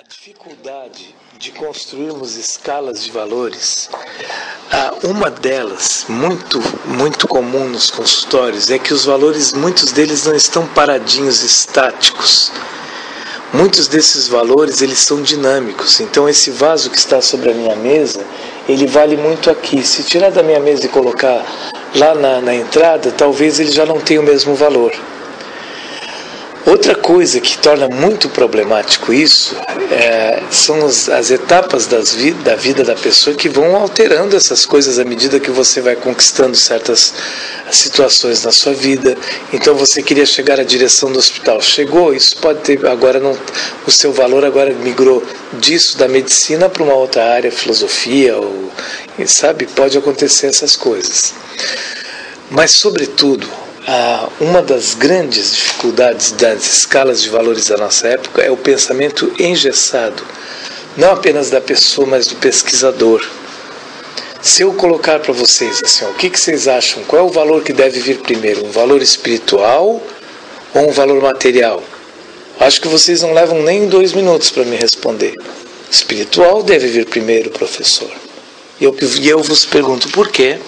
dificuldade de construirmos escalas de valores, uma delas, muito comum nos consultórios, é que os valores, muitos deles não estão paradinhos, estáticos. Muitos desses valores, eles são dinâmicos. Então, esse vaso que está sobre a minha mesa, ele vale muito aqui. Se tirar da minha mesa e colocar lá na entrada, talvez ele já não tenha o mesmo valor. Outra coisa que torna muito problemático isso são as etapas da vida da pessoa que vão alterando essas coisas à medida que você vai conquistando certas situações na sua vida. Então você queria chegar à direção do hospital, chegou, isso pode ter, agora não, o seu valor agora migrou disso, da medicina, para uma outra área, filosofia, ou, sabe, pode acontecer essas coisas. Mas sobretudo, uma das grandes dificuldades das escalas de valores da nossa época é o pensamento engessado, não apenas da pessoa, mas do pesquisador. Se eu colocar para vocês assim, o que vocês acham? Qual é o valor que deve vir primeiro? Um valor espiritual ou um valor material? Acho que vocês não levam nem 2 minutos para me responder. Espiritual deve vir primeiro, professor. E eu vos pergunto, por quê?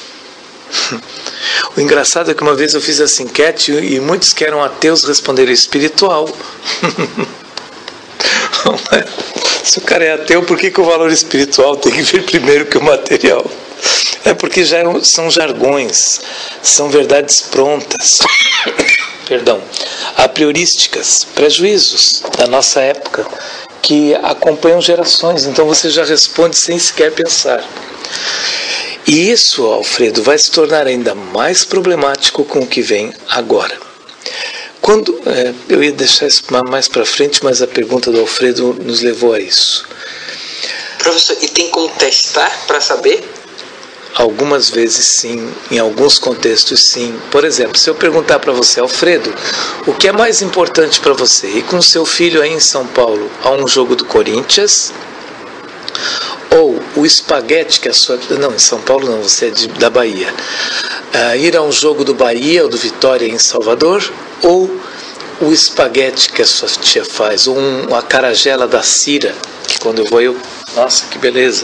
O engraçado é que uma vez eu fiz essa enquete e muitos que eram ateus responderam espiritual. Se o cara é ateu, por que o valor espiritual tem que vir primeiro que o material? É porque são jargões, são verdades prontas, perdão, a priorísticas, prejuízos da nossa época que acompanham gerações. Então você já responde sem sequer pensar. E isso, Alfredo, vai se tornar ainda mais problemático com o que vem agora. Eu ia deixar isso mais para frente, mas a pergunta do Alfredo nos levou a isso. Professor, e tem como testar para saber? Algumas vezes sim, em alguns contextos sim. Por exemplo, se eu perguntar para você, Alfredo, o que é mais importante para você? Ir com seu filho aí em São Paulo a um jogo do Corinthians? Ou o espaguete que a sua... Não, em São Paulo não, você é da Bahia. Ir a um jogo do Bahia ou do Vitória em Salvador? Ou o espaguete que a sua tia faz? Ou uma acarajé da Cira, que quando eu vou Nossa, que beleza!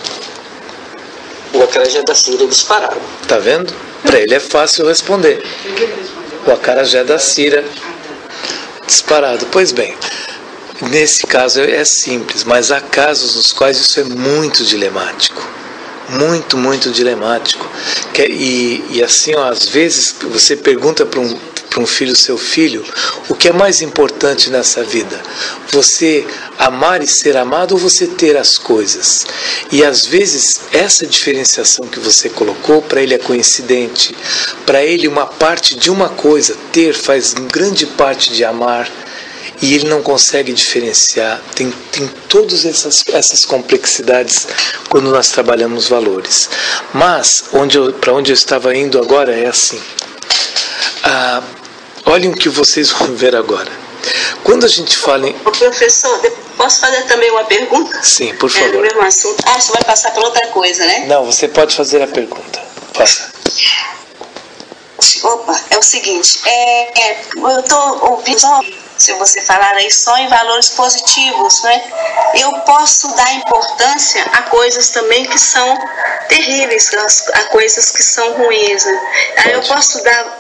O acarajé da Cira é disparado. Tá vendo? Para ele é fácil responder. O acarajé da Cira, disparado. Pois bem... Nesse caso é simples, mas há casos nos quais isso é muito dilemático. Muito dilemático. E assim, às vezes você pergunta para um filho, seu filho, o que é mais importante nessa vida? Você amar e ser amado ou você ter as coisas? E às vezes essa diferenciação que você colocou, para ele é coincidente. Para ele uma parte de uma coisa, ter, faz grande parte de amar. E ele não consegue diferenciar, tem todas essas complexidades quando nós trabalhamos valores. Mas, para onde eu estava indo agora é assim. Olhem o que vocês vão ver agora. Quando a gente fala em... Professor, posso fazer também uma pergunta? Sim, por favor. No mesmo assunto. Você vai passar para outra coisa, né? Não, você pode fazer a pergunta. Faça. Opa, é o seguinte, eu estou ouvindo, se você falar aí, só em valores positivos, né? Eu posso dar importância a coisas também que são terríveis, a coisas que são ruins, né? Aí eu posso dar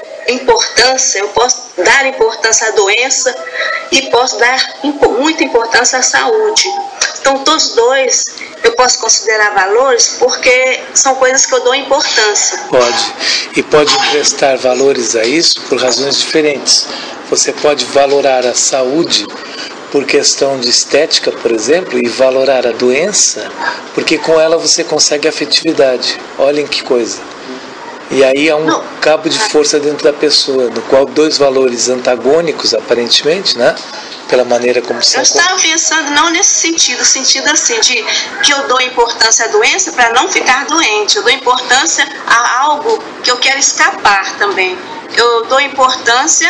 importância à doença e posso dar muita importância à saúde. Então, todos dois eu posso considerar valores porque são coisas que eu dou importância. Pode. E pode emprestar valores a isso por razões diferentes. Você pode valorar a saúde por questão de estética, por exemplo, e valorar a doença porque com ela você consegue afetividade. Olhem que coisa. E aí há um cabo de força dentro da pessoa, no qual 2 valores antagônicos, aparentemente, né? Pela maneira como são... Eu estava pensando não nesse sentido, sentido assim, de que eu dou importância à doença para não ficar doente. Eu dou importância a algo que eu quero escapar também. Eu dou importância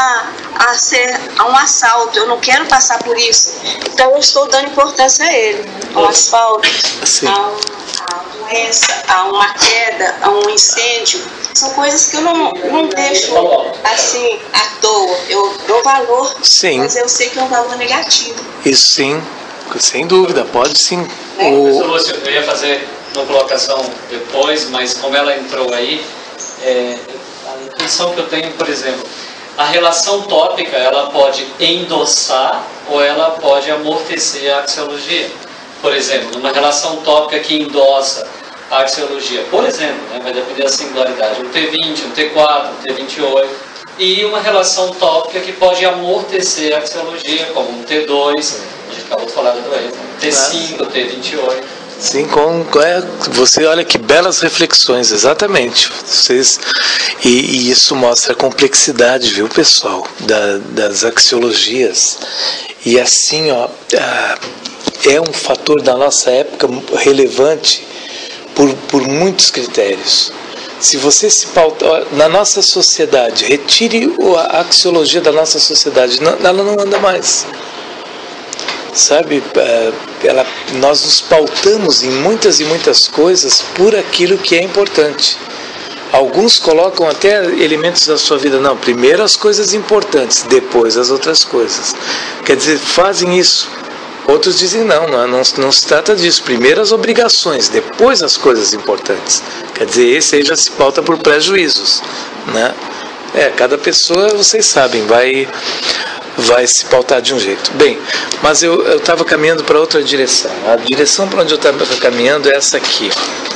a um assalto, eu não quero passar por isso. Então eu estou dando importância a ele, ao asfalto, Sim. a doença, a uma queda, a um incêndio. São coisas que eu não deixo assim à toa. Eu dou valor, sim, mas eu sei que é um valor negativo. Isso sim, sem dúvida, pode sim. Professor Lúcio, eu ia fazer uma colocação depois, mas como ela entrou aí, a intenção que eu tenho, por exemplo, a relação tópica, ela pode endossar ou ela pode amortecer a axiologia. Por exemplo, numa relação tópica que endossa a axiologia, por exemplo, né, vai depender da singularidade, um T20, um T4, um T28, e uma relação tópica que pode amortecer a axiologia, como um T2, a gente acabou de falar da doença, T5, T28. Sim, você olha que belas reflexões, exatamente. E isso mostra a complexidade, viu, pessoal, das axiologias. E assim, é um fator da nossa época relevante por muitos critérios. Se você se pauta na nossa sociedade, retire a axiologia da nossa sociedade, ela não anda mais. Sabe, nós nos pautamos em muitas e muitas coisas por aquilo que é importante. Alguns colocam até elementos da sua vida, não, primeiro as coisas importantes, depois as outras coisas. Quer dizer, fazem isso. Outros dizem não se trata disso, primeiro as obrigações, depois as coisas importantes. Quer dizer, esse aí já se pauta por prejuízos, né? Cada pessoa, vocês sabem, vai se pautar de um jeito. Bem, mas eu estava caminhando para outra direção. A direção para onde eu estava caminhando é essa aqui.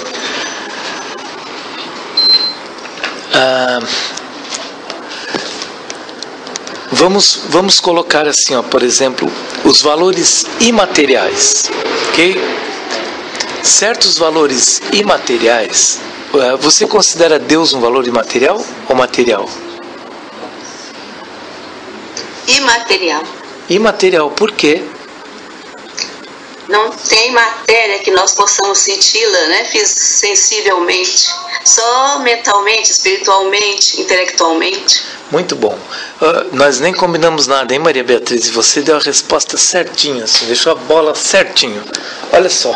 Vamos colocar assim, por exemplo, os valores imateriais, ok? Certos valores imateriais, você considera Deus um valor imaterial ou material? Imaterial. Imaterial, por quê? Não tem matéria que nós possamos senti-la, né, sensivelmente. Só mentalmente, espiritualmente, intelectualmente. Muito bom. Nós nem combinamos nada, hein, Maria Beatriz? E você deu a resposta certinha, assim, deixou a bola certinho. Olha só.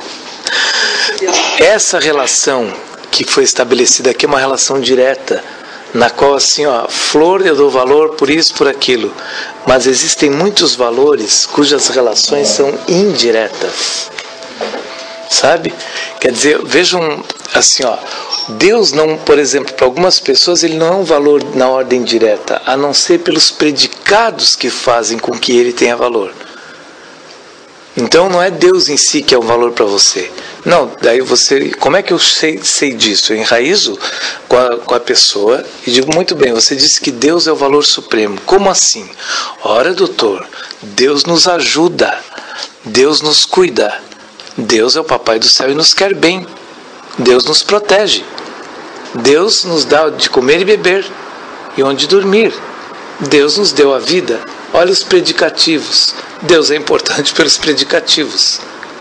Essa relação que foi estabelecida aqui é uma relação direta, na qual assim, flor eu dou valor por isso, por aquilo. Mas existem muitos valores cujas relações são indiretas. Sabe? Quer dizer, vejam assim, Deus não, por exemplo, para algumas pessoas ele não é um valor na ordem direta, a não ser pelos predicados que fazem com que ele tenha valor. Então não é Deus em si que é o valor para você. Não, daí você... Como é que eu sei disso? Eu enraizo com a pessoa e digo, muito bem, você disse que Deus é o valor supremo. Como assim? Ora, doutor, Deus nos ajuda, Deus nos cuida, Deus é o papai do céu e nos quer bem, Deus nos protege, Deus nos dá de comer e beber e onde dormir, Deus nos deu a vida. Olha os predicativos. Deus é importante pelos predicativos.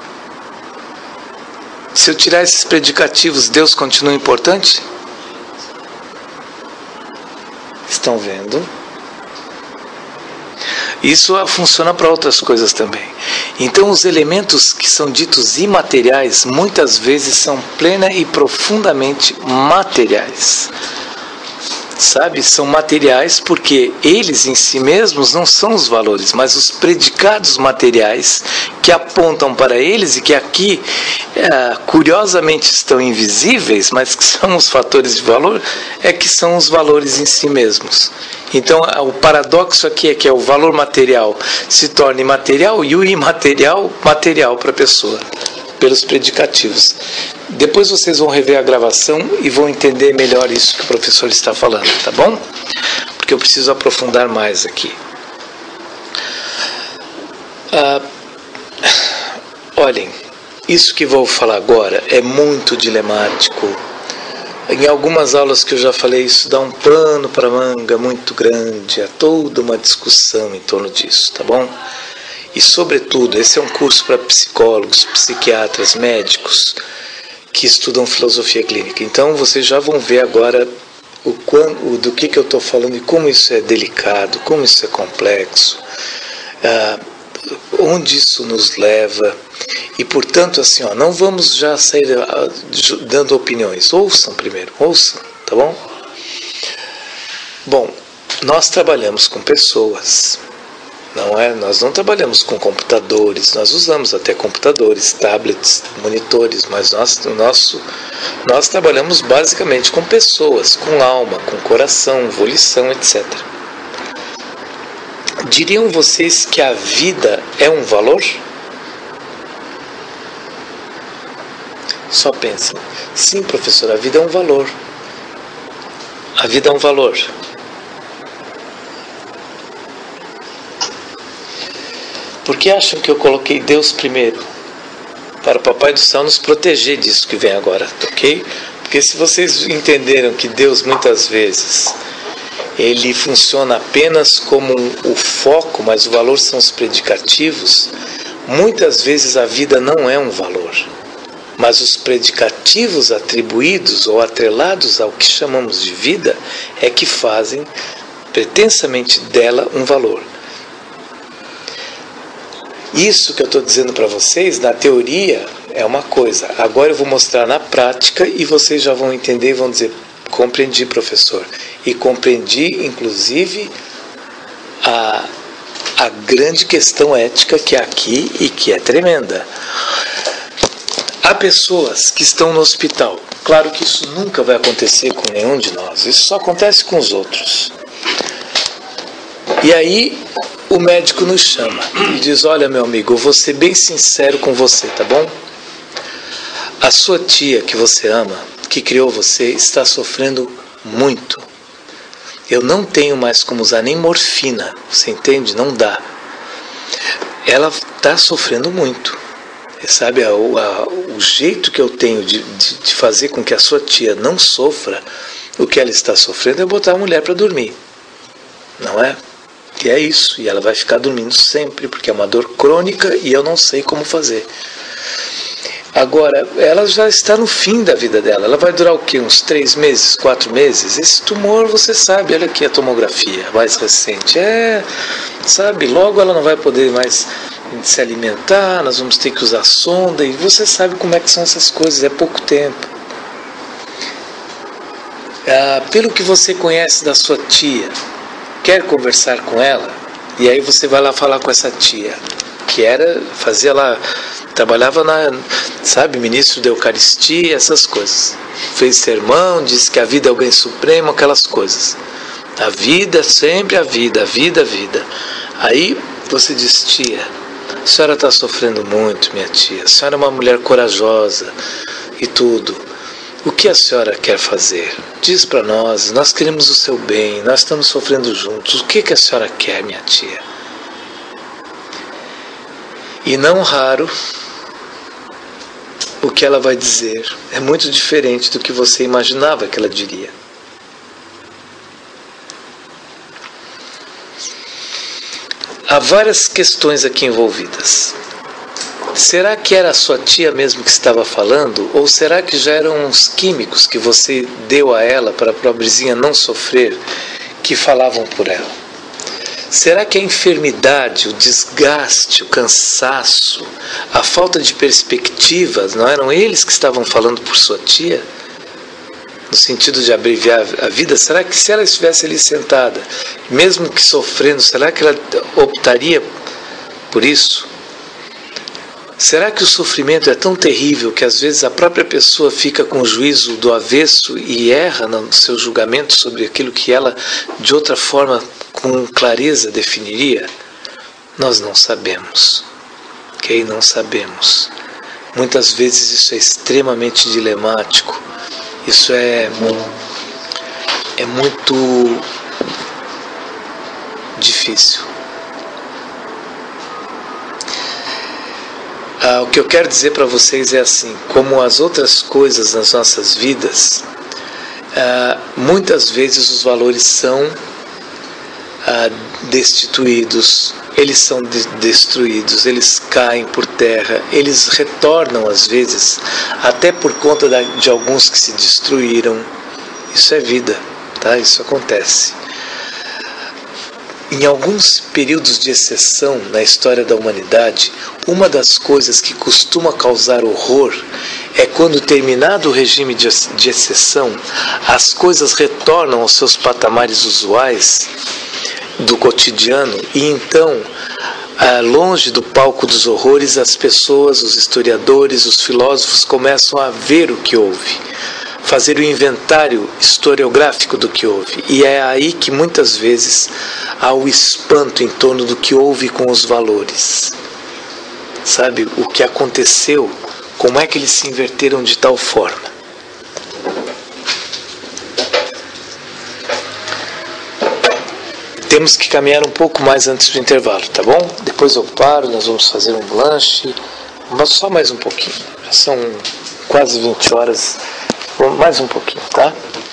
Se eu tirar esses predicativos, Deus continua importante? Estão vendo? Isso funciona para outras coisas também. Então, os elementos que são ditos imateriais, muitas vezes são plena e profundamente materiais. Sabe, são materiais porque eles em si mesmos não são os valores, mas os predicados materiais que apontam para eles e que aqui curiosamente estão invisíveis, mas que são os fatores de valor, que são os valores em si mesmos. Então o paradoxo aqui é que o valor material se torna imaterial e o imaterial material para a pessoa, pelos predicativos. Depois vocês vão rever a gravação e vão entender melhor isso que o professor está falando, tá bom? Porque eu preciso aprofundar mais aqui. Olhem, isso que vou falar agora é muito dilemático. Em algumas aulas que eu já falei, isso dá um pano para manga muito grande, há toda uma discussão em torno disso, tá bom? E sobretudo, esse é um curso para psicólogos, psiquiatras, médicos que estudam filosofia clínica. Então vocês já vão ver agora do que eu estou falando e como isso é delicado, como isso é complexo. onde isso nos leva. E portanto, assim, não vamos já sair dando opiniões. Ouçam primeiro, ouçam, tá bom? Bom, nós trabalhamos com pessoas, não é? Nós não trabalhamos com computadores, nós usamos até computadores, tablets, monitores, mas nós trabalhamos basicamente com pessoas, com alma, com coração, volição, etc. Diriam vocês que a vida é um valor? Só pensem. Sim, professor, a vida é um valor. A vida é um valor. Por que acham que eu coloquei Deus primeiro? Para o Papai do Céu nos proteger disso que vem agora, ok? Porque se vocês entenderam que Deus muitas vezes ele funciona apenas como o foco, mas o valor são os predicativos, muitas vezes a vida não é um valor, mas os predicativos atribuídos ou atrelados ao que chamamos de vida é que fazem pretensamente dela um valor. Isso que eu estou dizendo para vocês, na teoria, é uma coisa. Agora eu vou mostrar na prática e vocês já vão entender e vão dizer: compreendi, professor. E compreendi, inclusive, a grande questão ética que é aqui e que é tremenda. Há pessoas que estão no hospital. Claro que isso nunca vai acontecer com nenhum de nós. Isso só acontece com os outros. E aí o médico nos chama e diz: olha, meu amigo, eu vou ser bem sincero com você, tá bom? A sua tia que você ama, que criou você, está sofrendo muito. Eu não tenho mais como usar nem morfina, você entende? Não dá. Ela está sofrendo muito. Sabe, o jeito que eu tenho de fazer com que a sua tia não sofra o que ela está sofrendo é botar a mulher para dormir. Não é? E é isso. E ela vai ficar dormindo sempre, porque é uma dor crônica e eu não sei como fazer. Agora, ela já está no fim da vida dela. Ela vai durar o quê? Uns 3 meses, 4 meses? Esse tumor, você sabe, olha aqui a tomografia mais recente. Sabe, logo ela não vai poder mais se alimentar, nós vamos ter que usar sonda, e você sabe como é que são essas coisas, é pouco tempo. Pelo que você conhece da sua tia, quer conversar com ela? E aí você vai lá falar com essa tia, que trabalhava ministro da Eucaristia, essas coisas. Fez sermão, disse que a vida é o bem supremo, aquelas coisas. A vida, sempre a vida, a vida, a vida. Aí você diz: tia, a senhora está sofrendo muito, minha tia. A senhora é uma mulher corajosa e tudo. O que a senhora quer fazer? Diz para nós, nós queremos o seu bem, nós estamos sofrendo juntos. O que a senhora quer, minha tia? E não raro, o que ela vai dizer é muito diferente do que você imaginava que ela diria. Há várias questões aqui envolvidas. Será que era a sua tia mesmo que estava falando? Ou será que já eram uns químicos que você deu a ela para a pobrezinha não sofrer, que falavam por ela? Será que a enfermidade, o desgaste, o cansaço, a falta de perspectivas, não eram eles que estavam falando por sua tia? No sentido de abreviar a vida? Será que se ela estivesse ali sentada, mesmo que sofrendo, será que ela optaria por isso? Será que o sofrimento é tão terrível que às vezes a própria pessoa fica com o juízo do avesso e erra no seu julgamento sobre aquilo que ela, de outra forma, com clareza definiria? Nós não sabemos. Ok? Não sabemos. Muitas vezes isso é extremamente dilemático. Isso é muito difícil. O que eu quero dizer para vocês é assim: como as outras coisas nas nossas vidas, muitas vezes os valores são destituídos, eles são destruídos, eles caem por terra, eles retornam às vezes, até por conta de alguns que se destruíram. Isso é vida, tá? Isso acontece. em alguns períodos de exceção na história da humanidade, uma das coisas que costuma causar horror é quando, terminado o regime de exceção, as coisas retornam aos seus patamares usuais do cotidiano e então, longe do palco dos horrores, as pessoas, os historiadores, os filósofos começam a ver o que houve, fazer o inventário historiográfico do que houve. E é aí que muitas vezes há o espanto em torno do que houve com os valores. Sabe, o que aconteceu, como é que eles se inverteram de tal forma. Temos que caminhar um pouco mais antes do intervalo, tá bom? Depois eu paro, nós vamos fazer um lanche, mas só mais um pouquinho. Já são quase 20 horas, mais um pouquinho, tá?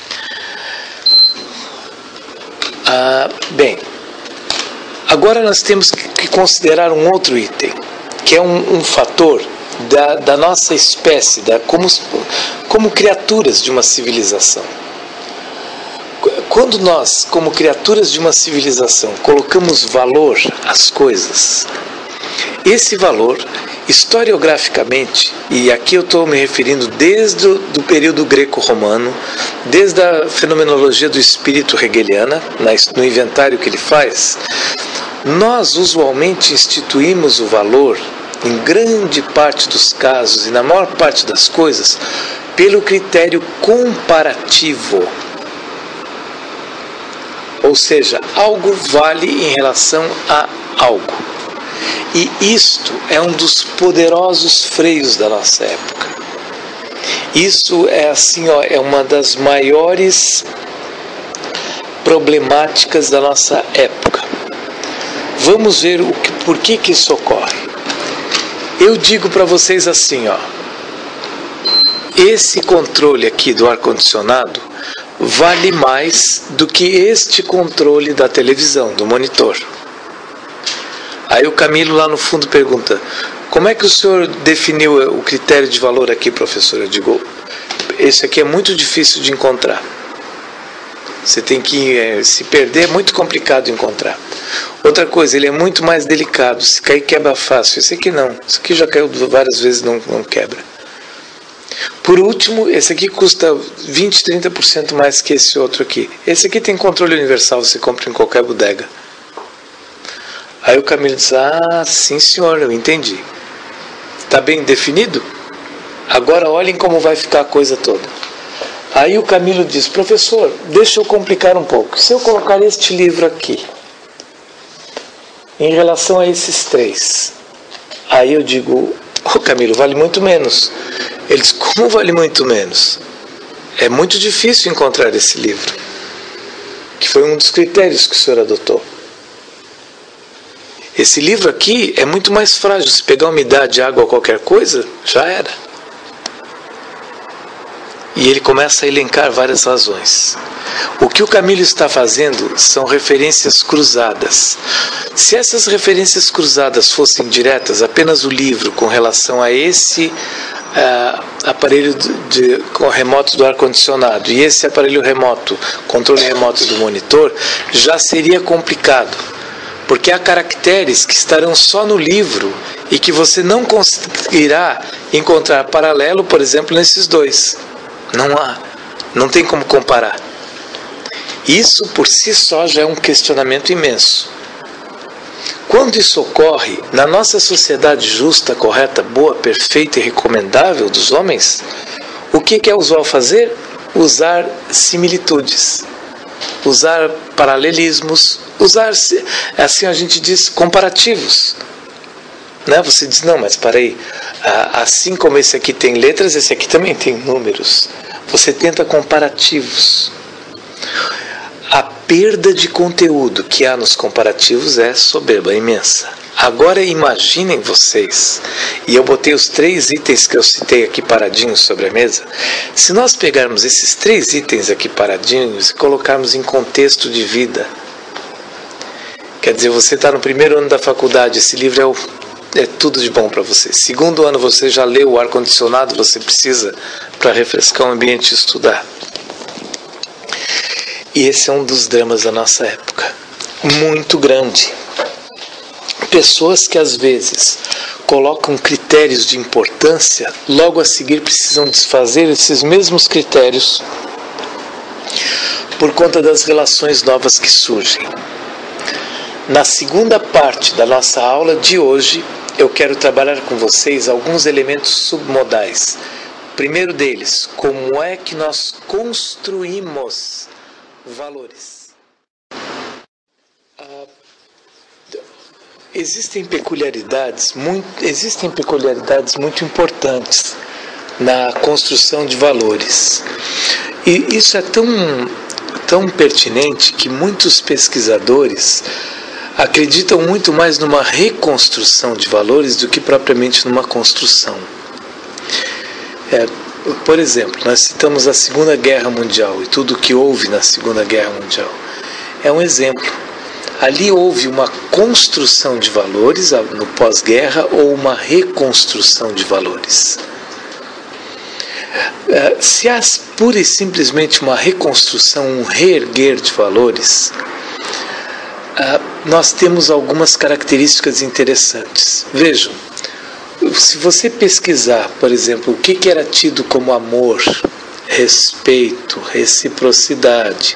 Bem, agora nós temos que considerar um outro item, que é um fator da nossa espécie, como criaturas de uma civilização. Quando nós, como criaturas de uma civilização, colocamos valor às coisas, esse valor, historiograficamente, e aqui eu estou me referindo desde o período greco-romano, desde a fenomenologia do espírito hegeliana, no inventário que ele faz, nós usualmente instituímos o valor, em grande parte dos casos e na maior parte das coisas, pelo critério comparativo. Ou seja, algo vale em relação a algo. E isto é um dos poderosos freios da nossa época. Isso é assim, é uma das maiores problemáticas da nossa época. Vamos ver por que isso ocorre. Eu digo para vocês assim, esse controle aqui do ar-condicionado vale mais do que este controle da televisão, do monitor. Aí o Camilo lá no fundo pergunta: como é que o senhor definiu o critério de valor aqui, professor? Eu digo: esse aqui é muito difícil de encontrar. Você tem que se perder, é muito complicado de encontrar. Outra coisa, ele é muito mais delicado, se cair quebra fácil. Esse aqui não, esse aqui já caiu várias vezes e não quebra. Por último, esse aqui custa 20, 30% mais que esse outro aqui. Esse aqui tem controle universal, você compra em qualquer bodega. Aí o Camilo diz: sim senhor, eu entendi. Está bem definido? Agora olhem como vai ficar a coisa toda. Aí o Camilo diz: professor, deixa eu complicar um pouco. Se eu colocar este livro aqui, em relação a esses três, aí eu digo: Camilo, vale muito menos. Ele diz: como vale muito menos? É muito difícil encontrar esse livro, que foi um dos critérios que o senhor adotou. Esse livro aqui é muito mais frágil. Se pegar umidade, água ou qualquer coisa, já era. E ele começa a elencar várias razões. O que o Camilo está fazendo são referências cruzadas. Se essas referências cruzadas fossem diretas, apenas o livro com relação a esse aparelho remoto do ar-condicionado e esse aparelho remoto, controle remoto do monitor, já seria complicado. Porque há caracteres que estarão só no livro e que você não conseguirá encontrar paralelo, por exemplo, nesses dois. Não tem como comparar. Isso por si só já é um questionamento imenso. Quando isso ocorre, na nossa sociedade justa, correta, boa, perfeita e recomendável dos homens, o que é usual fazer? Usar similitudes, usar paralelismos, usar, assim a gente diz, comparativos. Você diz: não, mas para aí, assim como esse aqui tem letras, esse aqui também tem números. Você tenta comparativos. A perda de conteúdo que há nos comparativos é soberba, imensa. Agora imaginem vocês, e eu botei os 3 itens que eu citei aqui paradinhos sobre a mesa. Se nós pegarmos esses 3 itens aqui paradinhos e colocarmos em contexto de vida, quer dizer, você está no primeiro ano da faculdade, esse livro é tudo de bom para você. Segundo ano você já leu o ar-condicionado, você precisa para refrescar o ambiente e estudar. E esse é um dos dramas da nossa época. muito grande. Pessoas que às vezes colocam critérios de importância, logo a seguir precisam desfazer esses mesmos critérios por conta das relações novas que surgem. Na segunda parte da nossa aula de hoje, eu quero trabalhar com vocês alguns elementos submodais. O primeiro deles, como é que nós construímos valores. Existem peculiaridades muito importantes na construção de valores. E isso é tão pertinente que muitos pesquisadores acreditam muito mais numa reconstrução de valores do que propriamente numa construção. Por exemplo, nós citamos a Segunda Guerra Mundial e tudo o que houve na Segunda Guerra Mundial. É um exemplo. Ali houve uma construção de valores no pós-guerra ou uma reconstrução de valores. Se há pura e simplesmente uma reconstrução, um reerguer de valores, nós temos algumas características interessantes. Vejam, se você pesquisar, por exemplo, o que era tido como amor, respeito, reciprocidade,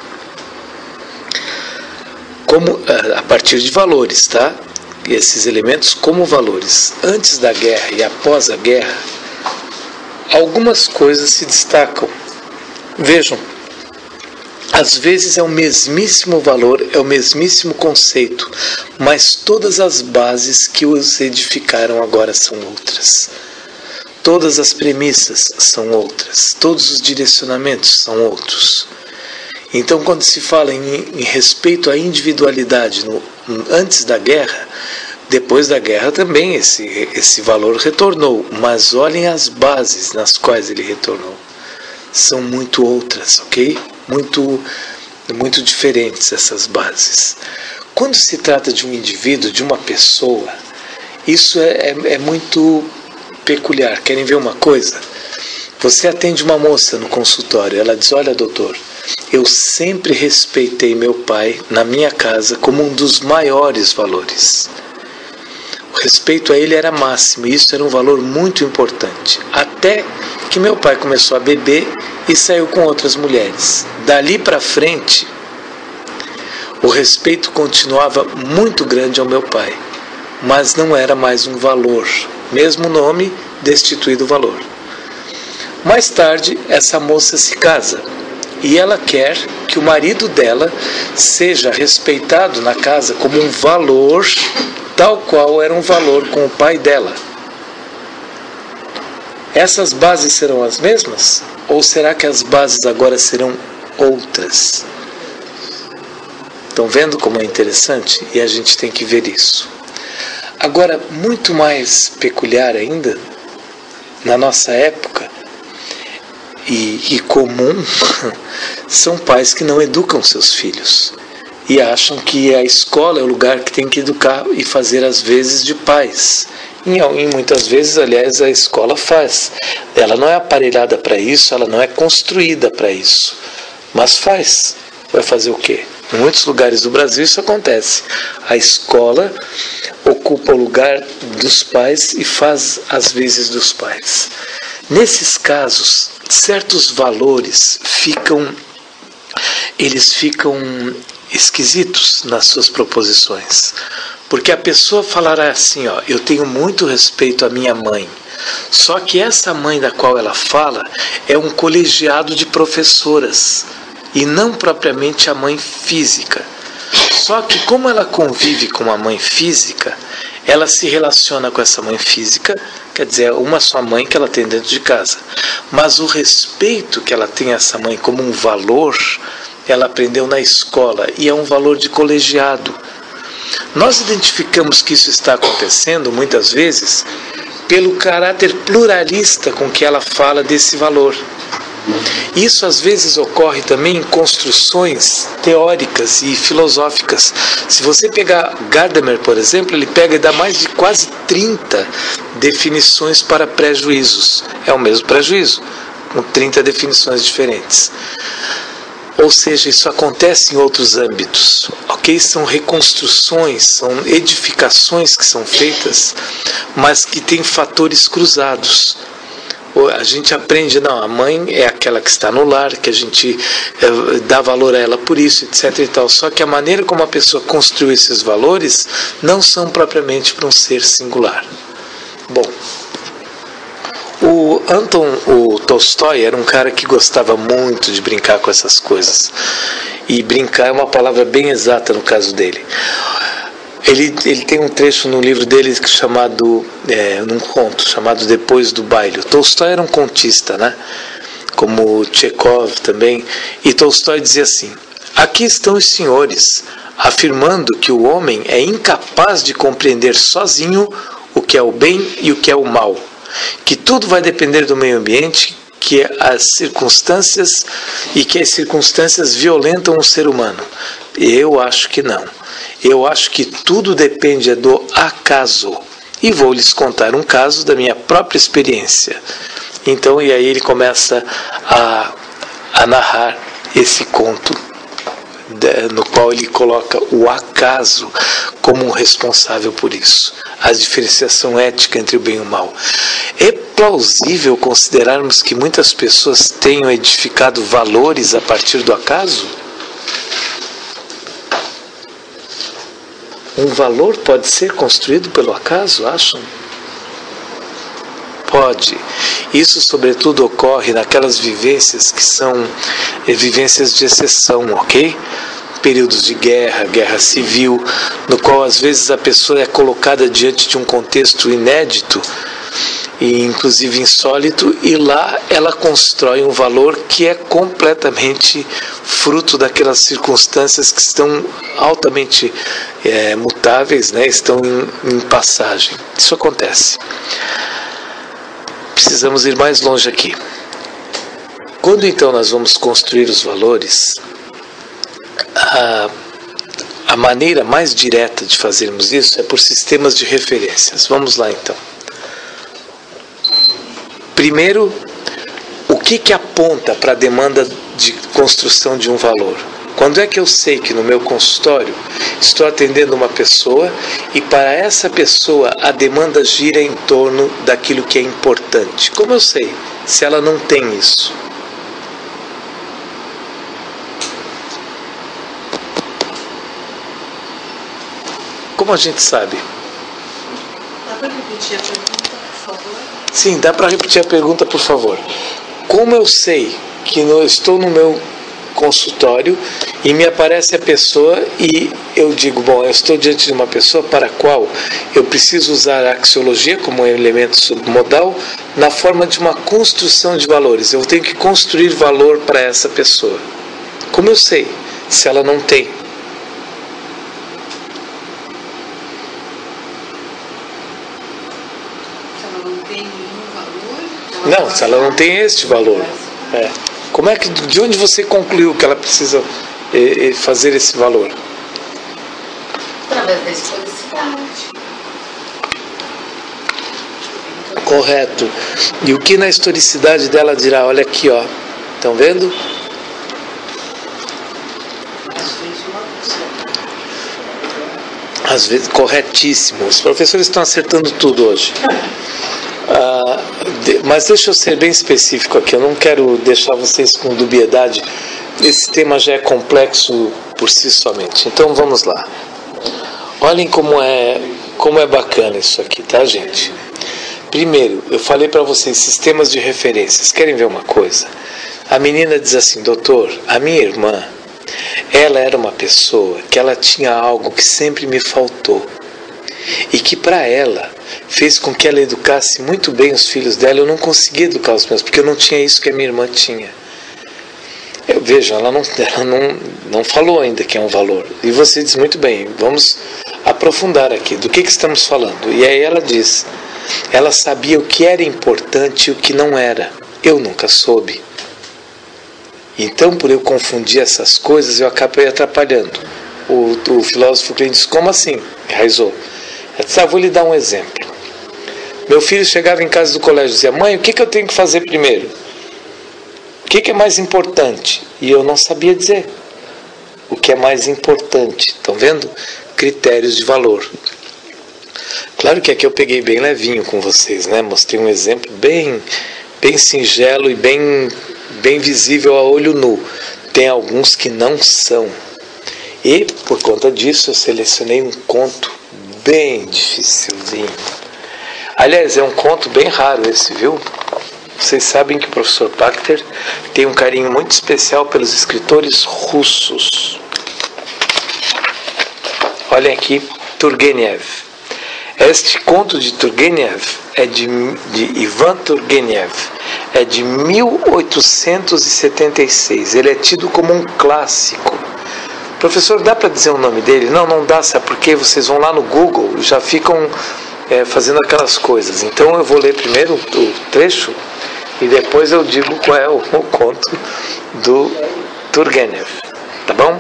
a partir de valores, tá? E esses elementos como valores, antes da guerra e após a guerra, algumas coisas se destacam. Vejam, às vezes é o mesmíssimo valor, é o mesmíssimo conceito, mas todas as bases que os edificaram agora são outras. Todas as premissas são outras, todos os direcionamentos são outros. Então, quando se fala em respeito à individualidade antes da guerra, depois da guerra também esse valor retornou, mas olhem as bases nas quais ele retornou. São muito outras, ok? Muito diferentes essas bases. Quando se trata de um indivíduo, de uma pessoa, isso é muito peculiar. Querem ver uma coisa? Você atende uma moça no consultório, ela diz: olha, doutor, eu sempre respeitei meu pai na minha casa como um dos maiores valores. O respeito a ele era máximo e isso era um valor muito importante. Até que meu pai começou a beber e saiu com outras mulheres. Dali para frente, o respeito continuava muito grande ao meu pai, mas não era mais um valor, mesmo o nome destituído o valor. Mais tarde, essa moça se casa. E ela quer que o marido dela seja respeitado na casa como um valor, tal qual era um valor com o pai dela. Essas bases serão as mesmas? Ou será que as bases agora serão outras? Estão vendo como é interessante? E a gente tem que ver isso. Agora, muito mais peculiar ainda, na nossa época, e comum, são pais que não educam seus filhos e acham que a escola é o lugar que tem que educar e fazer as vezes de pais. E muitas vezes, aliás, a escola faz. Ela não é aparelhada para isso, ela não é construída para isso, mas faz. Vai fazer o quê? Em muitos lugares do Brasil isso acontece. A escola ocupa o lugar dos pais e faz as vezes dos pais. Nesses casos, certos valores ficam esquisitos nas suas proposições. Porque a pessoa falará assim, eu tenho muito respeito à minha mãe. Só que essa mãe da qual ela fala é um colegiado de professoras e não propriamente a mãe física. Só que como ela convive com a mãe física, ela se relaciona com essa mãe física, quer dizer, é uma só mãe que ela tem dentro de casa. Mas o respeito que ela tem a essa mãe como um valor, ela aprendeu na escola e é um valor de colegiado. Nós identificamos que isso está acontecendo, muitas vezes, pelo caráter pluralista com que ela fala desse valor. Isso às vezes ocorre também em construções teóricas e filosóficas. Se você pegar Gadamer, por exemplo, ele pega e dá mais de quase 30 definições para prejuízos. É o mesmo prejuízo, com 30 definições diferentes. Ou seja, isso acontece em outros âmbitos, ok? São reconstruções, são edificações que são feitas, mas que têm fatores cruzados. A gente aprende, não, a mãe é aquela que está no lar, que a gente dá valor a ela por isso, etc. e tal. Só que a maneira como a pessoa construiu esses valores não são propriamente para um ser singular. Bom, o Tolstói era um cara que gostava muito de brincar com essas coisas. E brincar é uma palavra bem exata no caso dele. Ele tem um trecho no livro dele num conto chamado Depois do Baile. O Tolstói era um contista, né? Como Tchekov também. E Tolstói dizia assim: aqui estão os senhores afirmando que o homem é incapaz de compreender sozinho o que é o bem e o que é o mal, que tudo vai depender do meio ambiente, que as circunstâncias violentam o ser humano. Eu acho que não. Eu acho que tudo depende do acaso. E vou lhes contar um caso da minha própria experiência. Então, e aí ele começa a narrar esse conto, no qual ele coloca o acaso como um responsável por isso. A diferenciação ética entre o bem e o mal. É plausível considerarmos que muitas pessoas tenham edificado valores a partir do acaso? Um valor pode ser construído pelo acaso, acham? Pode. Isso, sobretudo, ocorre naquelas vivências que são vivências de exceção, ok? Períodos de guerra civil, no qual às vezes a pessoa é colocada diante de um contexto inédito e inclusive insólito, e lá ela constrói um valor que é completamente fruto daquelas circunstâncias que estão altamente mutáveis, né? Estão em passagem. Isso acontece. Precisamos ir mais longe aqui. Quando então nós vamos construir os valores, a maneira mais direta de fazermos isso é por sistemas de referências. Vamos lá então. Primeiro, o que aponta para a demanda de construção de um valor? Quando é que eu sei que no meu consultório estou atendendo uma pessoa e para essa pessoa a demanda gira em torno daquilo que é importante? Como eu sei se ela não tem isso? Como a gente sabe? Dá para repetir a pergunta, por favor? Sim, dá para repetir a pergunta, por favor. Como eu sei que eu estou no meu consultório e me aparece a pessoa e eu digo, bom, eu estou diante de uma pessoa para a qual eu preciso usar a axiologia como um elemento submodal na forma de uma construção de valores. Eu tenho que construir valor para essa pessoa. Como eu sei se ela não tem? Se ela não tem nenhum valor? Não, se ela não tem este valor. Como é que, de onde você concluiu que ela precisa fazer esse valor? Através da historicidade. Correto. E o que na historicidade dela dirá? Olha aqui, ó. Estão vendo? Às vezes, corretíssimo. Os professores estão acertando tudo hoje. Mas deixa eu ser bem específico aqui. Eu não quero deixar vocês com dubiedade. Esse tema já é complexo por si somente. Então vamos lá. Olhem como é bacana isso aqui, tá, gente? Primeiro, eu falei para vocês sistemas de referências. Querem ver uma coisa? A menina diz assim: doutor, a minha irmã, ela era uma pessoa que ela tinha algo que sempre me faltou e que para ela fez com que ela educasse muito bem os filhos dela. Eu não conseguia educar os meus porque eu não tinha isso que a minha irmã tinha. Eu vejo, ela não falou ainda que é um valor. E você diz muito bem, vamos aprofundar aqui do que estamos falando. E aí ela diz, ela sabia o que era importante e o que não era. Eu nunca soube. Então, por eu confundir essas coisas, eu acabei atrapalhando. O filósofo Klein diz, como assim? Enraizou. Eu disse, vou lhe dar um exemplo. Meu filho chegava em casa do colégio e dizia, mãe, o que eu tenho que fazer primeiro? O que é mais importante? E eu não sabia dizer o que é mais importante. Estão vendo? Critérios de valor. Claro que aqui eu peguei bem levinho com vocês, né? Mostrei um exemplo bem singelo e bem visível a olho nu. Tem alguns que não são. E, por conta disso, eu selecionei um conto bem dificilzinho. Aliás, é um conto bem raro esse, viu? Vocês sabem que o professor Pachter tem um carinho muito especial pelos escritores russos. Olhem aqui, Turgenev. Este conto de Turgenev é de Ivan Turgenev, é de 1876. Ele é tido como um clássico. Professor, dá para dizer o nome dele? Não dá, sabe por quê? Vocês vão lá no Google e já ficam fazendo aquelas coisas. Então eu vou ler primeiro o trecho e depois eu digo qual é o conto do Turgenev, tá bom?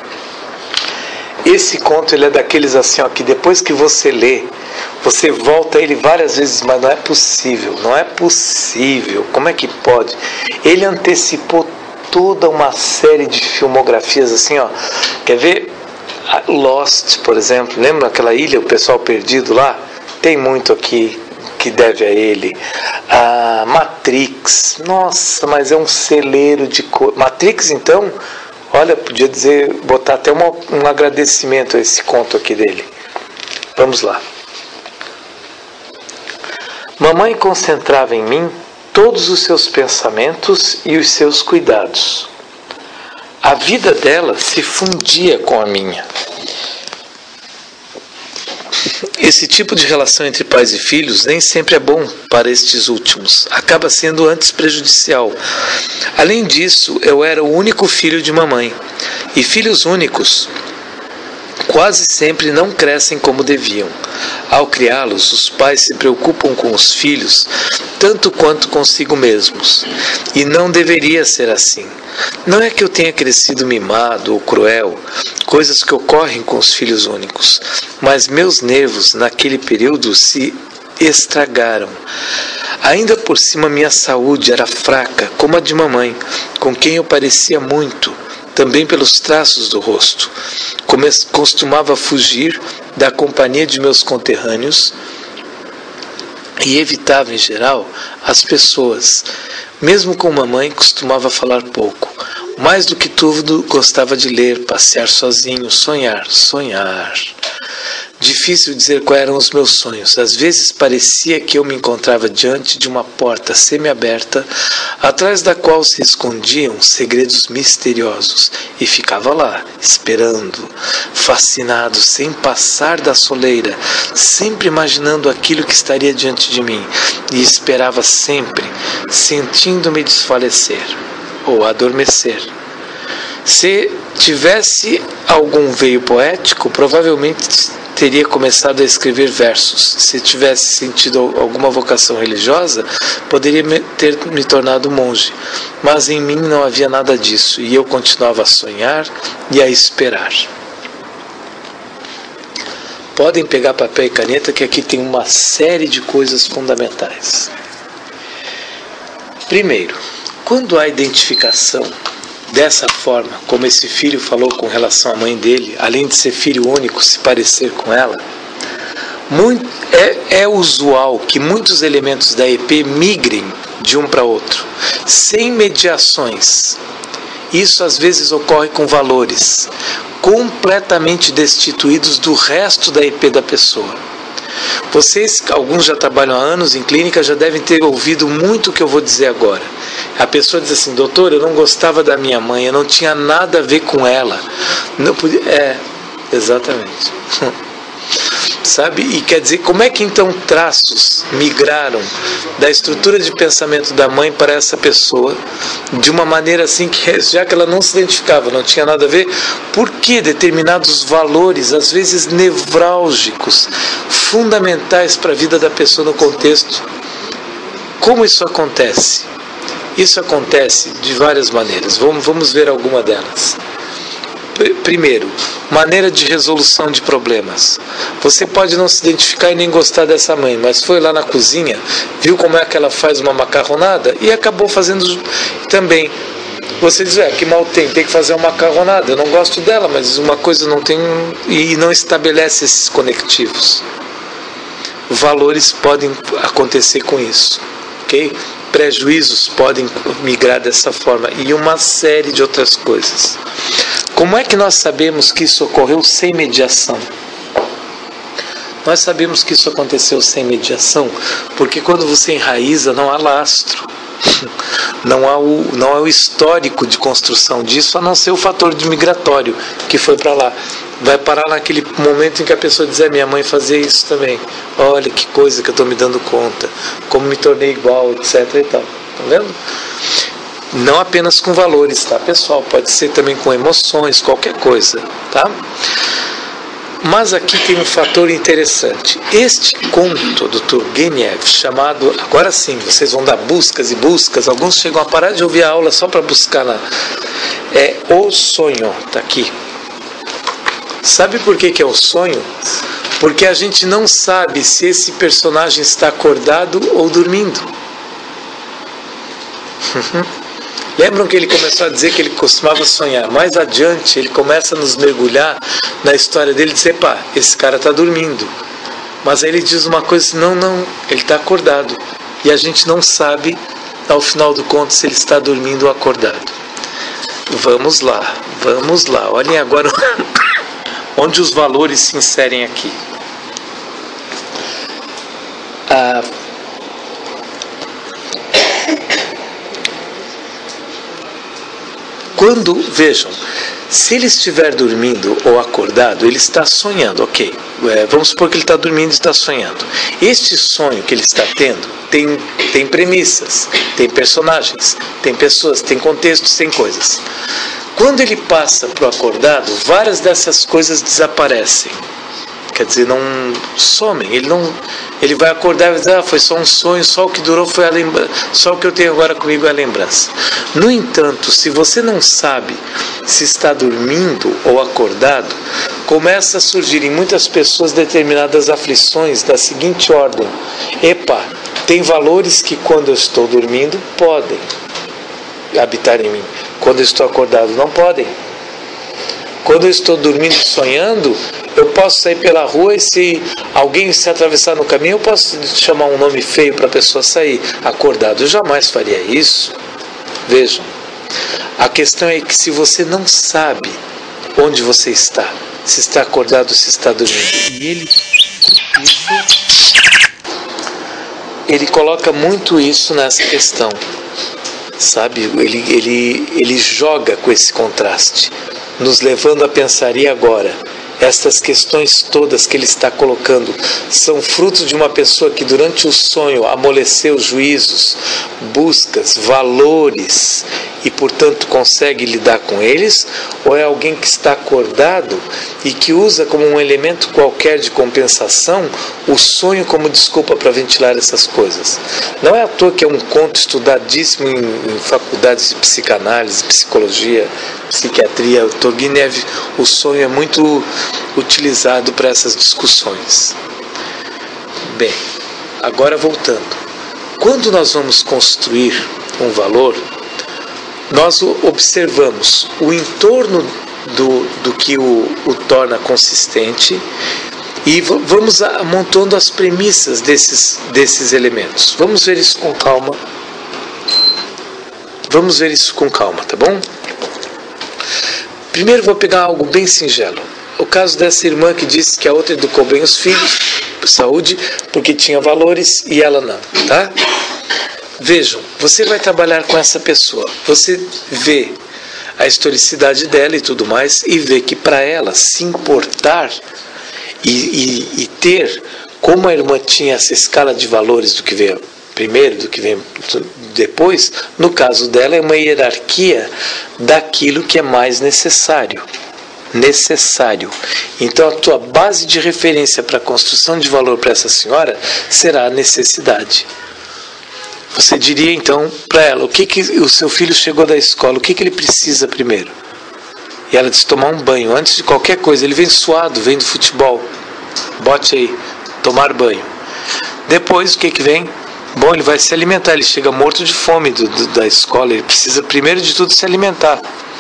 Esse conto, ele é daqueles assim, ó, que depois que você lê, você volta a ele várias vezes, mas não é possível, como é que pode? Ele antecipou toda uma série de filmografias assim, ó, quer ver? Lost, por exemplo, lembra aquela ilha, o pessoal perdido lá? Tem muito aqui que deve a ele. A Matrix, nossa, mas é um celeiro de coisa. Matrix, então, olha, podia dizer, botar até um agradecimento a esse conto aqui dele. Vamos lá. Mamãe concentrava em mim todos os seus pensamentos e os seus cuidados. A vida dela se fundia com a minha. Esse tipo de relação entre pais e filhos nem sempre é bom para estes últimos. Acaba sendo antes prejudicial. Além disso, eu era o único filho de mamãe. E filhos únicos quase sempre não crescem como deviam. Ao criá-los, os pais se preocupam com os filhos tanto quanto consigo mesmos. E não deveria ser assim. Não é que eu tenha crescido mimado ou cruel, coisas que ocorrem com os filhos únicos, mas meus nervos naquele período se estragaram. Ainda por cima minha saúde era fraca, como a de mamãe, com quem eu parecia muito, também pelos traços do rosto. Costumava fugir da companhia de meus conterrâneos e evitava, em geral, as pessoas. Mesmo com mamãe, costumava falar pouco. Mais do que tudo, gostava de ler, passear sozinho, sonhar. Difícil dizer quais eram os meus sonhos. Às vezes parecia que eu me encontrava diante de uma porta semi-aberta, atrás da qual se escondiam segredos misteriosos, e ficava lá, esperando, fascinado, sem passar da soleira, sempre imaginando aquilo que estaria diante de mim, e esperava sempre, sentindo-me desfalecer ou adormecer. Se tivesse algum veio poético, provavelmente teria começado a escrever versos. Se tivesse sentido alguma vocação religiosa, poderia ter me tornado monge. Mas em mim não havia nada disso, e eu continuava a sonhar e a esperar. Podem pegar papel e caneta, que aqui tem uma série de coisas fundamentais. Primeiro, quando há identificação dessa forma, como esse filho falou com relação à mãe dele, além de ser filho único, se parecer com ela, é usual que muitos elementos da EP migrem de um para outro, sem mediações. Isso às vezes ocorre com valores completamente destituídos do resto da EP da pessoa. Vocês, alguns já trabalham há anos em clínica, já devem ter ouvido muito o que eu vou dizer agora. A pessoa diz assim: doutor, eu não gostava da minha mãe, eu não tinha nada a ver com ela. Não podia... exatamente. Sabe? E quer dizer, como é que então traços migraram da estrutura de pensamento da mãe para essa pessoa, de uma maneira assim que, já que ela não se identificava, não tinha nada a ver, por que determinados valores, às vezes nevrálgicos, fundamentais para a vida da pessoa no contexto? Como isso acontece? Isso acontece de várias maneiras. Vamos ver alguma delas. Primeiro, maneira de resolução de problemas. Você pode não se identificar e nem gostar dessa mãe, mas foi lá na cozinha, viu como é que ela faz uma macarronada e acabou fazendo também. Você diz, que mal tem que fazer uma macarronada. Eu não gosto dela, mas uma coisa não tem e não estabelece esses conectivos. Valores podem acontecer com isso, ok? Prejuízos podem migrar dessa forma e uma série de outras coisas. Como é que nós sabemos que isso ocorreu sem mediação? Nós sabemos que isso aconteceu sem mediação porque quando você enraiza não há lastro. Não há o histórico de construção disso, a não ser o fator de migratório que foi para lá. Vai parar naquele momento em que a pessoa diz, minha mãe fazia isso também. Olha que coisa que eu estou me dando conta, como me tornei igual, etc. e tal. Tá vendo? Não apenas com valores, tá, pessoal? Pode ser também com emoções, qualquer coisa, tá? Mas aqui tem um fator interessante. Este conto do Turgenev, chamado, agora sim, vocês vão dar buscas e buscas, alguns chegam a parar de ouvir a aula só para buscar é O Sonho, tá aqui. Sabe por que é o sonho? Porque a gente não sabe se esse personagem está acordado ou dormindo. Lembram que ele começou a dizer que ele costumava sonhar? Mais adiante, ele começa a nos mergulhar na história dele e dizer, esse cara está dormindo. Mas aí ele diz uma coisa assim, não, ele está acordado. E a gente não sabe, ao final do conto, se ele está dormindo ou acordado. Vamos lá. Olhem agora onde os valores se inserem aqui. Vejam, se ele estiver dormindo ou acordado, ele está sonhando, ok. Vamos supor que ele está dormindo e está sonhando. Este sonho que ele está tendo tem premissas, tem personagens, tem pessoas, tem contextos, tem coisas. Quando ele passa para o acordado, várias dessas coisas desaparecem. Quer dizer, não somem. Ele vai acordar e vai dizer, foi só um sonho, só o que durou foi a lembrança, só o que eu tenho agora comigo é a lembrança. No entanto, se você não sabe se está dormindo ou acordado, começa a surgir em muitas pessoas determinadas aflições da seguinte ordem: tem valores que quando eu estou dormindo podem habitar em mim, quando eu estou acordado não podem. Quando eu estou dormindo e sonhando, eu posso sair pela rua e se alguém se atravessar no caminho, eu posso chamar um nome feio para a pessoa sair. Acordado, eu jamais faria isso. Vejam, a questão é que se você não sabe onde você está, se está acordado ou se está dormindo, e ele coloca muito isso nessa questão, sabe? Ele joga com esse contraste, nos levando a pensar, e agora? Estas questões todas que ele está colocando são fruto de uma pessoa que durante o sonho amoleceu juízos, buscas, valores e portanto consegue lidar com eles? Ou é alguém que está acordado e que usa como um elemento qualquer de compensação o sonho como desculpa para ventilar essas coisas? Não é à toa que é um conto estudadíssimo em faculdades de psicanálise, psicologia, psiquiatria. O Turgenev, o sonho é muito utilizado para essas discussões. Bem, agora voltando. Quando nós vamos construir um valor, nós observamos o entorno do que o torna consistente e vamos montando as premissas desses elementos. Vamos ver isso com calma. Tá bom? Primeiro vou pegar algo bem singelo. O caso dessa irmã que disse que a outra educou bem os filhos, por saúde, porque tinha valores e ela não, tá? Vejam, você vai trabalhar com essa pessoa, você vê a historicidade dela e tudo mais, e vê que para ela se importar e ter, como a irmã tinha essa escala de valores do que veio primeiro, do que vem depois, no caso dela é uma hierarquia daquilo que é mais necessário. Então a tua base de referência para a construção de valor para essa senhora será a necessidade. Você diria então para ela, o que o seu filho chegou da escola, o que ele precisa primeiro? E ela diz: tomar um banho. Antes de qualquer coisa, ele vem suado, vem do futebol. Bote aí, tomar banho. Depois, o que vem? Bom, ele vai se alimentar. Ele chega morto de fome da escola. Ele precisa, primeiro de tudo, se alimentar.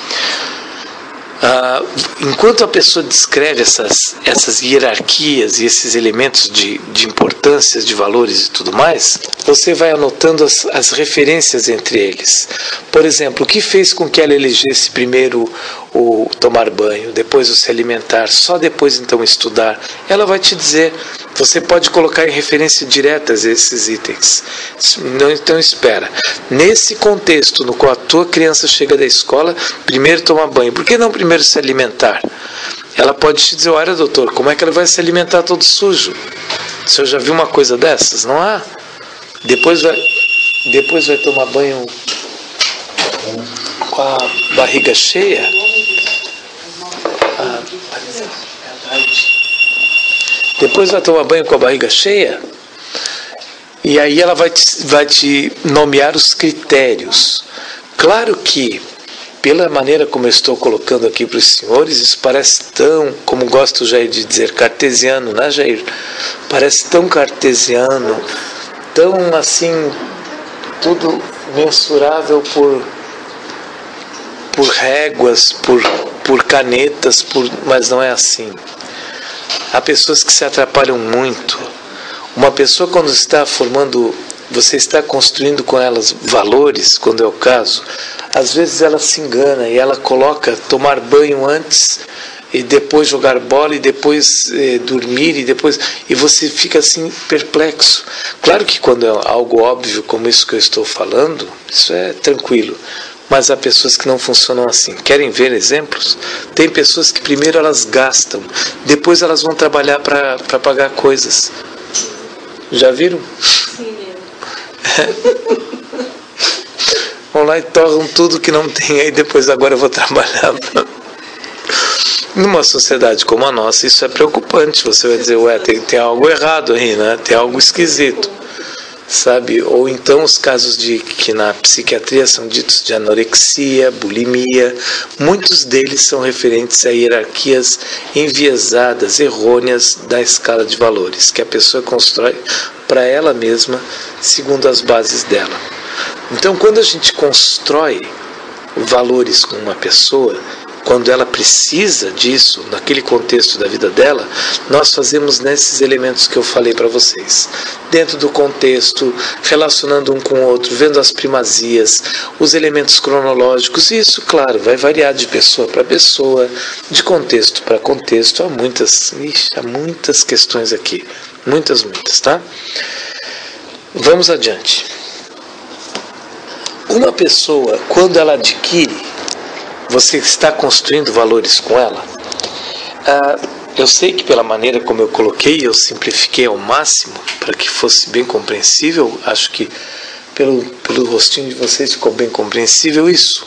Enquanto a pessoa descreve essas hierarquias e esses elementos de importâncias, de valores e tudo mais, você vai anotando as referências entre eles. Por exemplo, o que fez com que ela elegesse primeiro o tomar banho, depois o se alimentar, só depois então estudar? Ela vai te dizer. Você pode colocar em referência diretas esses itens. Então espera. Nesse contexto no qual a tua criança chega da escola, primeiro tomar banho. Por que não primeiro se alimentar? Ela pode te dizer: olha, doutor, como é que ela vai se alimentar todo sujo? O senhor já viu uma coisa dessas? Não há? Depois vai tomar banho com a barriga cheia? Depois vai tomar banho com a barriga cheia? E aí ela vai te nomear os critérios. Claro que, pela maneira como eu estou colocando aqui para os senhores, isso parece tão, como gosto Jair de dizer, cartesiano, né, Jair? Parece tão cartesiano, tão assim, tudo mensurável por réguas, por canetas, mas não é assim. Há pessoas que se atrapalham muito. Uma pessoa, quando está formando, você está construindo com elas valores, quando é o caso, às vezes ela se engana e ela coloca tomar banho antes e depois jogar bola e depois dormir e você fica assim perplexo. Claro que quando é algo óbvio como isso que eu estou falando, isso é tranquilo. Mas há pessoas que não funcionam assim. Querem ver exemplos? Tem pessoas que primeiro elas gastam, depois elas vão trabalhar para pagar coisas. Já viram? Sim, mesmo. Vão lá e torram tudo que não tem, aí depois agora eu vou trabalhar. Numa sociedade como a nossa, isso é preocupante. Você vai dizer: ué, tem algo errado aí, né? Tem algo esquisito. Sabe? Ou então os casos que na psiquiatria são ditos de anorexia, bulimia, muitos deles são referentes a hierarquias enviesadas, errôneas da escala de valores, que a pessoa constrói para ela mesma, segundo as bases dela. Então, quando a gente constrói valores com uma pessoa, quando ela precisa disso, naquele contexto da vida dela, nós fazemos nesses elementos que eu falei para vocês. Dentro do contexto, relacionando um com o outro, vendo as primazias, os elementos cronológicos, e isso, claro, vai variar de pessoa para pessoa, de contexto para contexto. Há muitas questões aqui. Muitas, tá? Vamos adiante. Uma pessoa, quando ela adquire, você está construindo valores com ela? Eu sei que pela maneira como eu coloquei, eu simplifiquei ao máximo para que fosse bem compreensível. Acho que pelo rostinho de vocês ficou bem compreensível isso.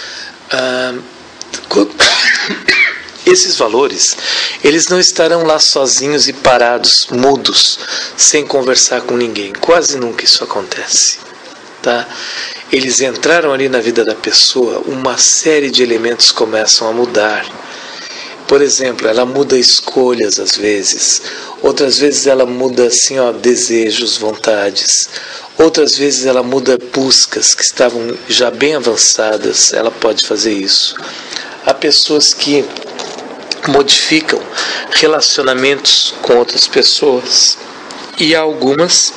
Esses valores, eles não estarão lá sozinhos e parados, mudos, sem conversar com ninguém. Quase nunca isso acontece, tá? Eles entraram ali na vida da pessoa, uma série de elementos começam a mudar. Por exemplo, ela muda escolhas às vezes, outras vezes ela muda assim, desejos, vontades, outras vezes ela muda buscas que estavam já bem avançadas, ela pode fazer isso. Há pessoas que modificam relacionamentos com outras pessoas e há algumas,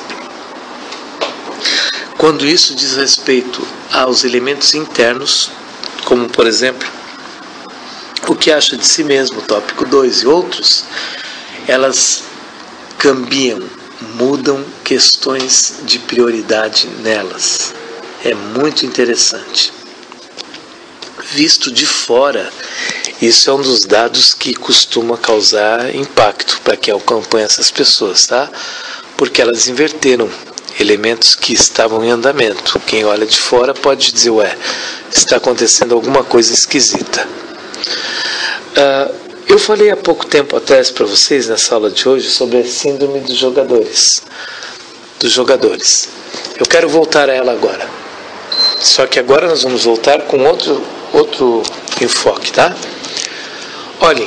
quando isso diz respeito aos elementos internos, como por exemplo, o que acha de si mesmo, tópico 2 e outros, elas cambiam, mudam questões de prioridade nelas. É muito interessante. Visto de fora, isso é um dos dados que costuma causar impacto para quem acompanha essas pessoas, tá? Porque elas inverteram elementos que estavam em andamento. Quem olha de fora pode dizer: ué, está acontecendo alguma coisa esquisita. Eu falei há pouco tempo atrás para vocês, nessa aula de hoje, sobre a síndrome dos jogadores. Eu quero voltar a ela agora. Só que agora nós vamos voltar com outro enfoque, tá? Olhem,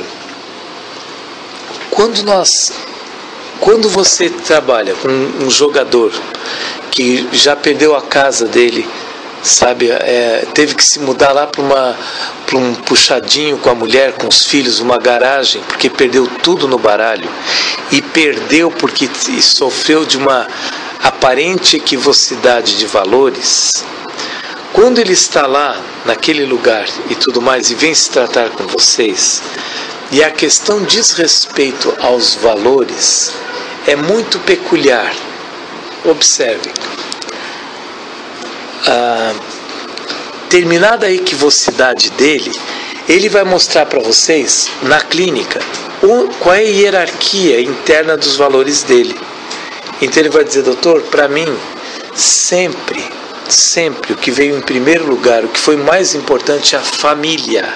quando você trabalha com um jogador que já perdeu a casa dele, sabe, teve que se mudar lá para um puxadinho com a mulher, com os filhos, uma garagem, porque perdeu tudo no baralho, e perdeu porque sofreu de uma aparente equivocidade de valores. Quando ele está lá, naquele lugar e tudo mais, e vem se tratar com vocês, e a questão diz respeito aos valores, é muito peculiar. Observem. Terminada a equivocidade dele, ele vai mostrar para vocês, na clínica, qual é a hierarquia interna dos valores dele. Então ele vai dizer: doutor, para mim, sempre o que veio em primeiro lugar, o que foi mais importante é a família.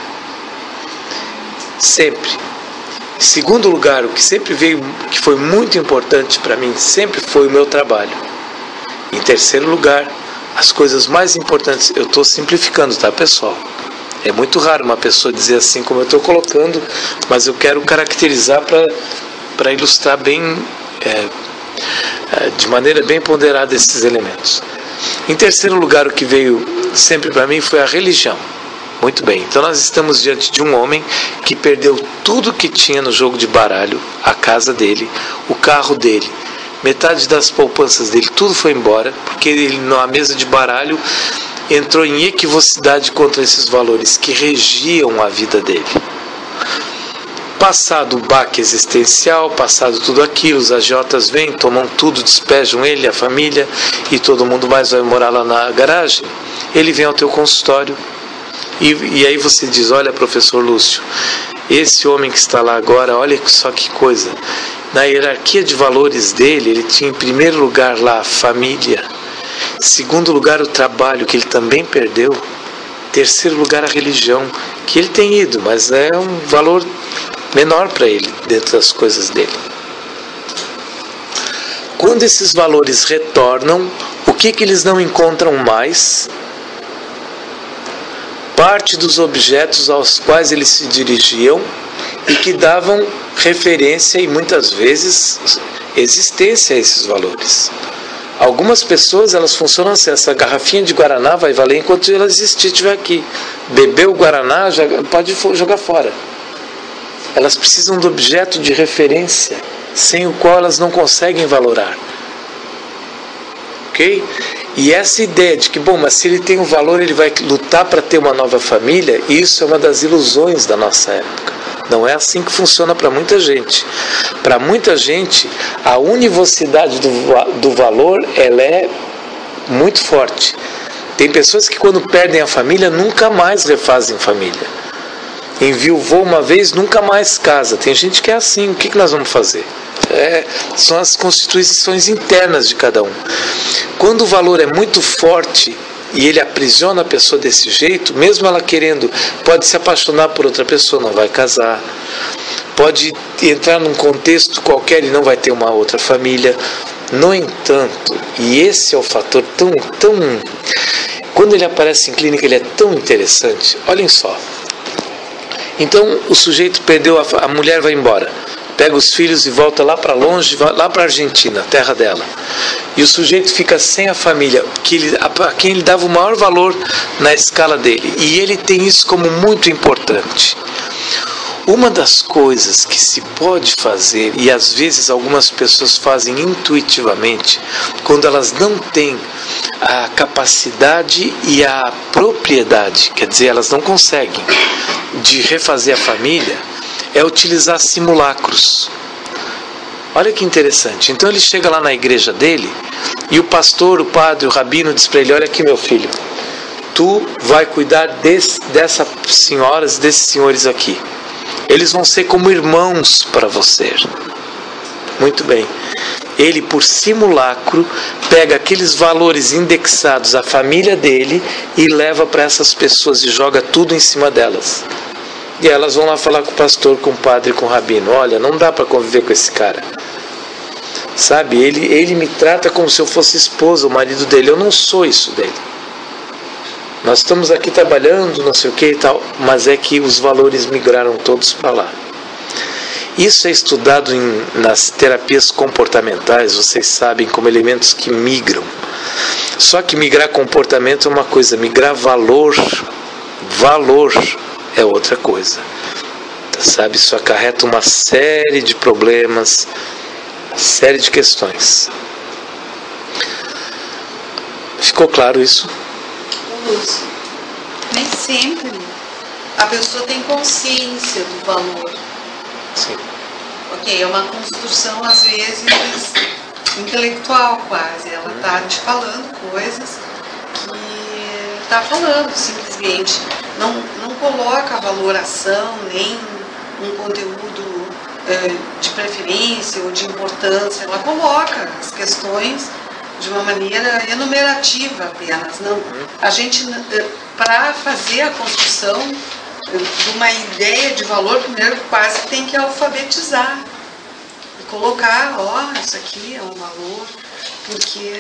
Sempre. Em segundo lugar, o que sempre veio, que foi muito importante para mim, sempre foi o meu trabalho. Em terceiro lugar, as coisas mais importantes, eu estou simplificando, tá, pessoal? É muito raro uma pessoa dizer assim como eu estou colocando, mas eu quero caracterizar para ilustrar bem, de maneira bem ponderada esses elementos. Em terceiro lugar, o que veio sempre para mim foi a religião. Muito bem, então nós estamos diante de um homem que perdeu tudo que tinha no jogo de baralho, a casa dele, o carro dele, metade das poupanças dele, tudo foi embora, porque ele na mesa de baralho entrou em equivocidade contra esses valores que regiam a vida dele. Passado o baque existencial, passado tudo aquilo, os agiotas vêm, tomam tudo, despejam ele, a família, e todo mundo mais vai morar lá na garagem. Ele vem ao teu consultório, e aí você diz: olha, professor Lúcio, esse homem que está lá agora, olha só que coisa. Na hierarquia de valores dele, ele tinha em primeiro lugar lá a família, em segundo lugar o trabalho, que ele também perdeu, terceiro lugar a religião, que ele tem ido, mas é um valor menor para ele dentro das coisas dele. Quando esses valores retornam, o que eles não encontram mais? Parte dos objetos aos quais eles se dirigiam e que davam referência e muitas vezes existência a esses valores. Algumas pessoas, elas funcionam assim: essa garrafinha de Guaraná vai valer enquanto ela existir, estiver aqui. Bebeu o Guaraná, já pode jogar fora. Elas precisam do objeto de referência, sem o qual elas não conseguem valorar. Ok? E essa ideia de que, bom, mas se ele tem um valor, ele vai lutar para ter uma nova família, isso é uma das ilusões da nossa época. Não é assim que funciona para muita gente. Para muita gente, a univocidade do valor, ela é muito forte. Tem pessoas que quando perdem a família, nunca mais refazem família. Enviuvou uma vez, nunca mais casa. Tem gente que é assim. O que nós vamos fazer? São as constituições internas de cada um. Quando o valor é muito forte e ele aprisiona a pessoa desse jeito, mesmo ela querendo, pode se apaixonar por outra pessoa, não vai casar, pode entrar num contexto qualquer e não vai ter uma outra família. No entanto, e esse é o fator tão quando ele aparece em clínica, ele é tão interessante. Olhem só. Então o sujeito perdeu, a mulher vai embora, pega os filhos e volta lá para longe, lá para a Argentina, terra dela. E o sujeito fica sem a família, a quem ele dava o maior valor na escala dele. E ele tem isso como muito importante. Uma das coisas que se pode fazer, e às vezes algumas pessoas fazem intuitivamente, quando elas não têm a capacidade e a propriedade, quer dizer, elas não conseguem, de refazer a família, é utilizar simulacros. Olha que interessante. Então ele chega lá na igreja dele e o pastor, o padre, o rabino diz para ele: olha aqui, meu filho, tu vai cuidar dessas senhoras e desses senhores aqui. Eles vão ser como irmãos para você. Muito bem. Ele, por simulacro, pega aqueles valores indexados à família dele e leva para essas pessoas e joga tudo em cima delas. E elas vão lá falar com o pastor, com o padre, com o rabino: olha, não dá para conviver com esse cara. Sabe, ele me trata como se eu fosse esposa, o marido dele. Eu não sou isso dele. Nós estamos aqui trabalhando, não sei o que e tal, mas é que os valores migraram todos para lá. Isso é estudado nas terapias comportamentais, vocês sabem, como elementos que migram. Só que migrar comportamento é uma coisa, migrar valor é outra coisa. Sabe, isso acarreta uma série de problemas, uma série de questões. Ficou claro isso? Lúcio, nem sempre a pessoa tem consciência do valor. Sim. Ok, é uma construção às vezes intelectual quase. Ela está te falando coisas que está falando simplesmente. Não coloca a valoração nem um conteúdo de preferência ou de importância. Ela coloca as questões de uma maneira enumerativa apenas. Não, a gente, para fazer a construção de uma ideia de valor, primeiro quase tem que alfabetizar. Colocar, isso aqui é um valor, porque...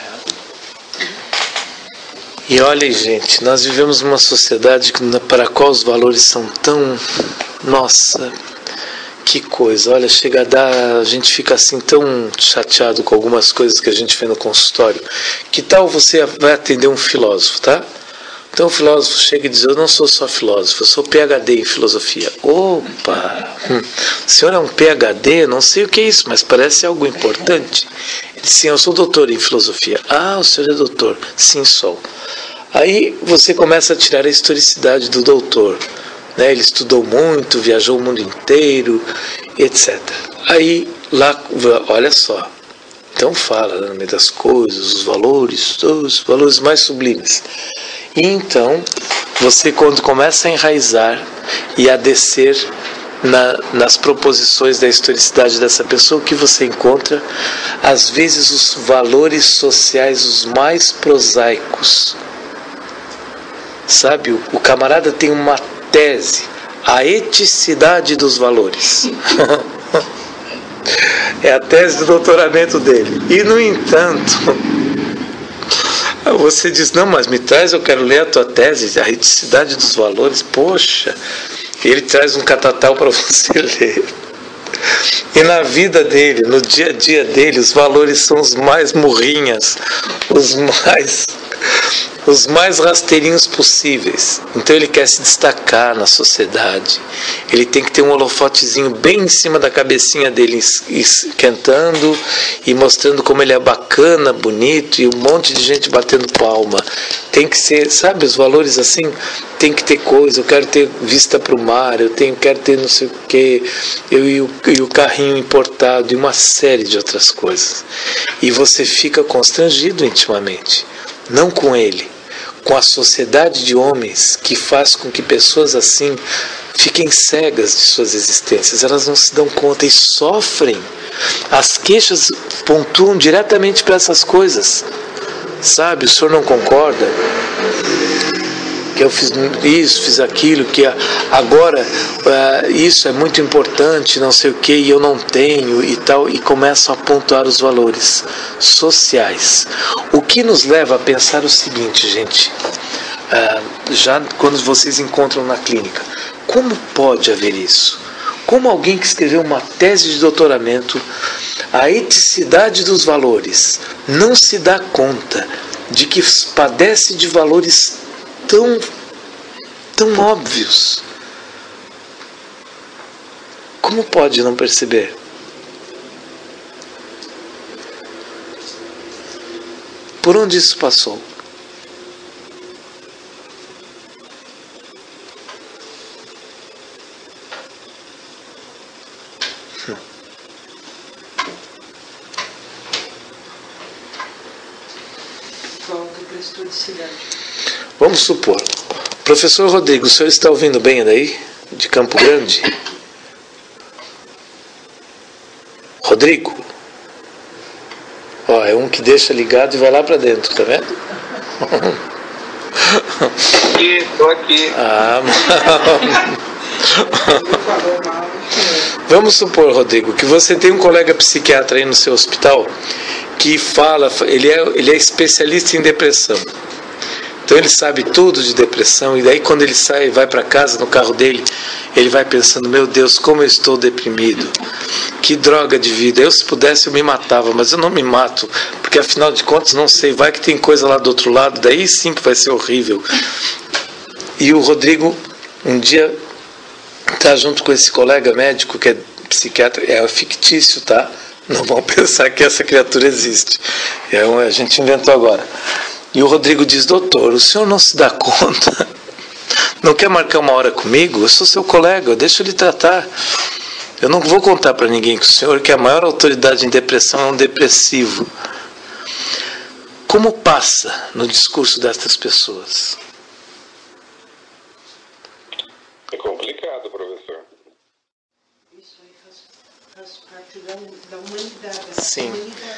E olhem, gente, nós vivemos numa sociedade para a qual os valores são tão... Nossa, que coisa, olha, chega a dar... A gente fica assim tão chateado com algumas coisas que a gente vê no consultório. Que tal você vai atender um filósofo, tá? Então o filósofo chega e diz, eu não sou só filósofo, eu sou PhD em filosofia. Opa, o senhor é um PhD? Não sei o que é isso, mas parece algo importante. Ele diz, sim, eu sou doutor em filosofia. Ah, o senhor é doutor? Sim, sou. Aí você começa a tirar a historicidade do doutor. Né? Ele estudou muito, viajou o mundo inteiro, etc. Aí, lá, olha só. Então fala, no meio das coisas, os valores mais sublimes. E então, você quando começa a enraizar e a descer nas proposições da historicidade dessa pessoa, o que você encontra? Às vezes os valores sociais os mais prosaicos. Sabe, o camarada tem uma tese, a eticidade dos valores. É a tese do doutoramento dele. E, no entanto... Você diz, não, mas me traz, eu quero ler a tua tese, a eticidade dos valores. Poxa, ele traz um catatal para você ler. E na vida dele, no dia a dia dele, os valores são os mais murrinhas, os mais rasteirinhos possíveis. Então ele quer se destacar na sociedade. Ele tem que ter um holofotezinho bem em cima da cabecinha dele, esquentando e mostrando como ele é bacana, bonito, e um monte de gente batendo palma. Tem que ser, sabe, os valores assim, tem que ter coisa. Eu quero ter vista para o mar, quero ter não sei o que, e o carrinho importado, e uma série de outras coisas. E você fica constrangido intimamente. Não com ele, com a sociedade de homens que faz com que pessoas assim fiquem cegas de suas existências. Elas não se dão conta e sofrem. As queixas pontuam diretamente para essas coisas. Sabe, o senhor não concorda? Que eu fiz isso, fiz aquilo, que agora isso é muito importante, não sei o que, e eu não tenho e tal, e começam a pontuar os valores sociais. O que nos leva a pensar o seguinte, gente, já quando vocês encontram na clínica, como pode haver isso? Como alguém que escreveu uma tese de doutoramento, a eticidade dos valores, não se dá conta de que padece de valores tão óbvios? Como pode não perceber? Por onde isso passou? Vamos supor, professor Rodrigo, o senhor está ouvindo bem daí? De Campo Grande? Rodrigo? Ó, é um que deixa ligado e vai lá para dentro, tá vendo? Estou aqui. Vamos supor, Rodrigo, que você tem um colega psiquiatra aí no seu hospital que fala, ele é especialista em depressão. Então ele sabe tudo de depressão, e daí quando ele sai e vai para casa no carro dele, ele vai pensando, meu Deus, como eu estou deprimido, que droga de vida, eu se pudesse eu me matava, mas eu não me mato, porque afinal de contas não sei, vai que tem coisa lá do outro lado, daí sim que vai ser horrível. E o Rodrigo um dia está junto com esse colega médico que é psiquiatra, é fictício, tá? Não vão pensar que essa criatura existe, a gente inventou agora. E o Rodrigo diz, doutor, o senhor não se dá conta? Não quer marcar uma hora comigo? Eu sou seu colega, eu deixo ele tratar. Eu não vou contar para ninguém que o senhor, que a maior autoridade em depressão, é um depressivo. Como passa no discurso destas pessoas? É complicado, professor. Isso aí faz parte da humanidade. Sim.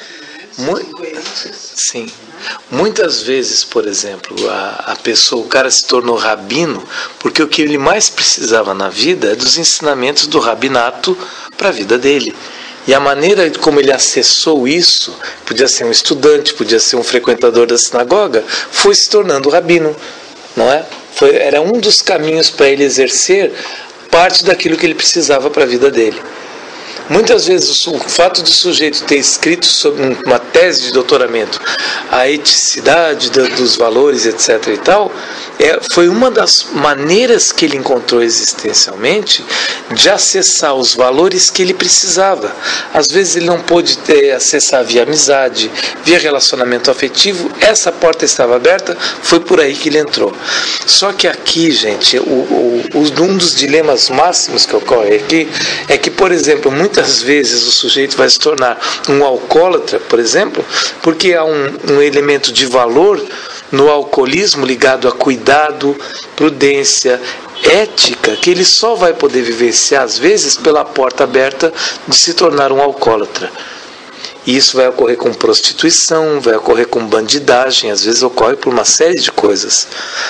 Sim. Muitas vezes, por exemplo, a pessoa, o cara se tornou rabino porque o que ele mais precisava na vida é dos ensinamentos do rabinato para a vida dele. E a maneira como ele acessou isso, podia ser um estudante, podia ser um frequentador da sinagoga, foi se tornando rabino, não é? Era um dos caminhos para ele exercer parte daquilo que ele precisava para a vida dele. Muitas vezes o fato do sujeito ter escrito sobre uma tese de doutoramento a eticidade dos valores, etc. e tal, foi uma das maneiras que ele encontrou existencialmente de acessar os valores que ele precisava. Às vezes ele não pôde acessar via amizade, via relacionamento afetivo, essa porta estava aberta, foi por aí que ele entrou. Só que aqui, gente, um dos dilemas máximos que ocorre aqui é que, por exemplo, muitas vezes o sujeito vai se tornar um alcoólatra, por exemplo, porque há um elemento de valor no alcoolismo ligado a cuidado, prudência, ética, que ele só vai poder vivenciar, às vezes, pela porta aberta de se tornar um alcoólatra. E isso vai ocorrer com prostituição, vai ocorrer com bandidagem, às vezes ocorre por uma série de coisas.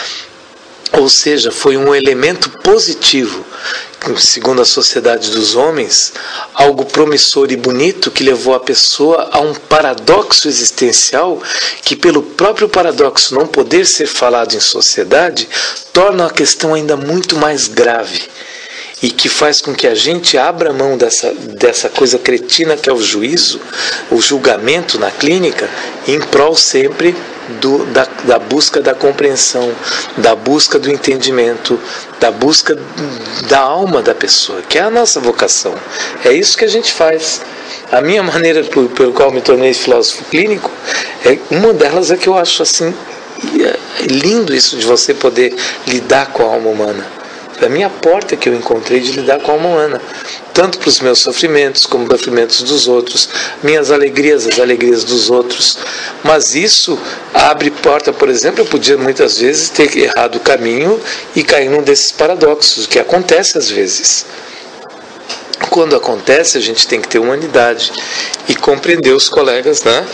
Ou seja, foi um elemento positivo, segundo a sociedade dos homens, algo promissor e bonito que levou a pessoa a um paradoxo existencial que, pelo próprio paradoxo não poder ser falado em sociedade, torna a questão ainda muito mais grave e que faz com que a gente abra mão dessa coisa cretina que é o juízo, o julgamento na clínica, em prol sempre da busca da compreensão, da busca do entendimento, da busca da alma da pessoa, que é a nossa vocação. É isso que a gente faz. A minha maneira pelo qual me tornei filósofo clínico, uma delas é que eu acho assim lindo isso de você poder lidar com a alma humana. Foi a minha porta que eu encontrei de lidar com a alma humana, tanto para os meus sofrimentos como para os sofrimentos dos outros, minhas alegrias, as alegrias dos outros. Mas isso abre porta, por exemplo, eu podia muitas vezes ter errado o caminho e cair num desses paradoxos, que acontece às vezes. Quando acontece, a gente tem que ter humanidade e compreender os colegas, né?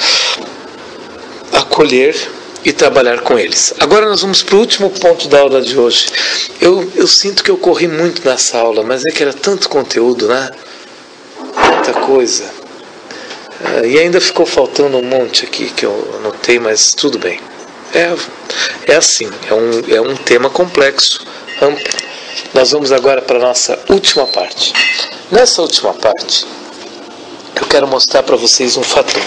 Acolher e trabalhar com eles. Agora nós vamos para o último ponto da aula de hoje. Eu sinto que eu corri muito nessa aula, mas é que era tanto conteúdo, né? Tanta coisa. E ainda ficou faltando um monte aqui que eu anotei, mas tudo bem. É assim, é um tema complexo, amplo. Nós vamos agora para a nossa última parte. Nessa última parte, eu quero mostrar para vocês um fator.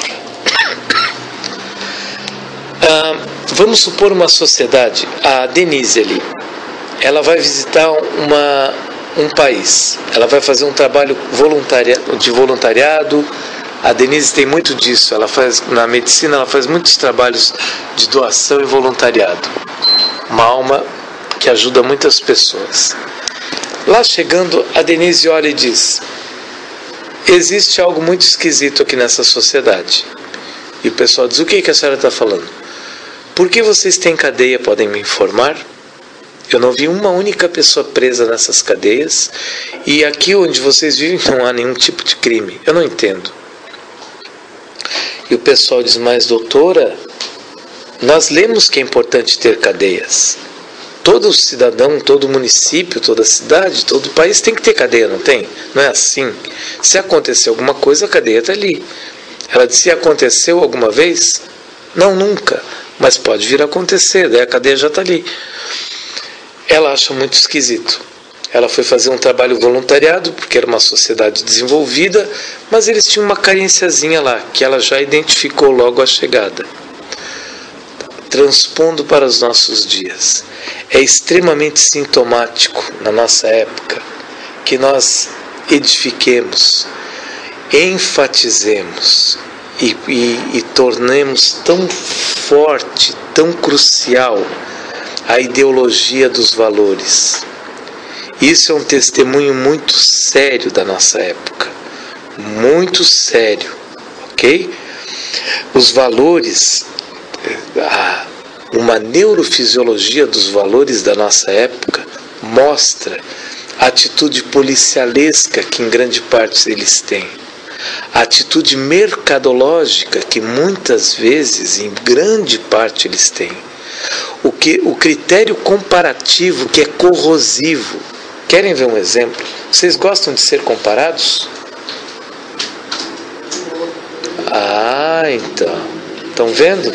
Vamos supor uma sociedade, a Denise ali, ela vai visitar um país, ela vai fazer um trabalho de voluntariado. A Denise tem muito disso, na medicina ela faz muitos trabalhos de doação e voluntariado, uma alma que ajuda muitas pessoas. Lá chegando, a Denise olha e diz: existe algo muito esquisito aqui nessa sociedade. E o pessoal diz: o que a senhora está falando? Por que vocês têm cadeia? Podem me informar? Eu não vi uma única pessoa presa nessas cadeias, e aqui onde vocês vivem não há nenhum tipo de crime. Eu não entendo. E o pessoal diz: mas doutora, nós lemos que é importante ter cadeias. Todo cidadão, todo município, toda cidade, todo país tem que ter cadeia, não tem? Não é assim? Se acontecer alguma coisa, a cadeia está ali. Ela disse: se aconteceu alguma vez? Não, nunca. mas pode vir a acontecer, daí a cadeia já está ali. Ela acha muito esquisito. Ela foi fazer um trabalho voluntariado, porque era uma sociedade desenvolvida, mas eles tinham uma carenciazinha lá, que ela já identificou logo à chegada. Transpondo para os nossos dias. É extremamente sintomático na nossa época que nós edifiquemos, enfatizemos e tornemos tão forte, tão crucial a ideologia dos valores. Isso é um testemunho muito sério da nossa época, muito sério, ok? Os valores, uma neurofisiologia dos valores da nossa época mostra a atitude policialesca que em grande parte eles têm, a atitude mercadológica que muitas vezes, em grande parte, eles têm, o critério comparativo que é corrosivo. Querem ver um exemplo? Vocês gostam de ser comparados? Então. Estão vendo?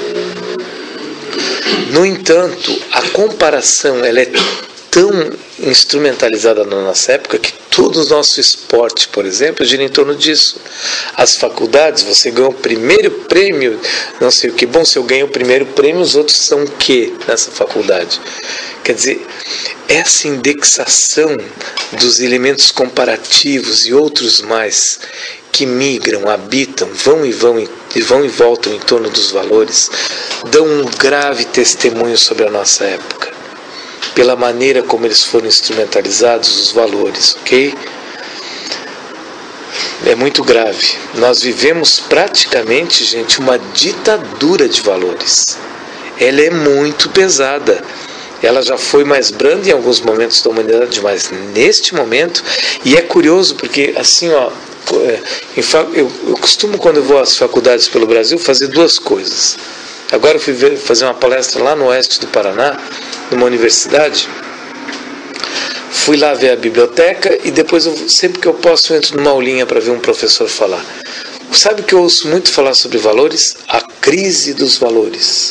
No entanto, a comparação ela é tão instrumentalizada na nossa época que todo o nosso esporte, por exemplo, gira em torno disso. As faculdades, você ganhou o primeiro prêmio, não sei o que, bom, se eu ganho o primeiro prêmio, os outros são o que nessa faculdade? Quer dizer, essa indexação dos elementos comparativos e outros mais que migram, habitam, vão e voltam em torno dos valores, dão um grave testemunho sobre a nossa época, pela maneira como eles foram instrumentalizados, os valores, ok? É muito grave. Nós vivemos praticamente, gente, uma ditadura de valores. Ela é muito pesada. Ela já foi mais branda em alguns momentos da humanidade, mas neste momento, e é curioso porque assim, eu costumo, quando eu vou às faculdades pelo Brasil, fazer duas coisas. Agora eu fui fazer uma palestra lá no oeste do Paraná, numa universidade. Fui lá ver a biblioteca e depois, sempre que eu posso, eu entro numa aulinha para ver um professor falar. Sabe o que eu ouço muito falar sobre valores? A crise dos valores.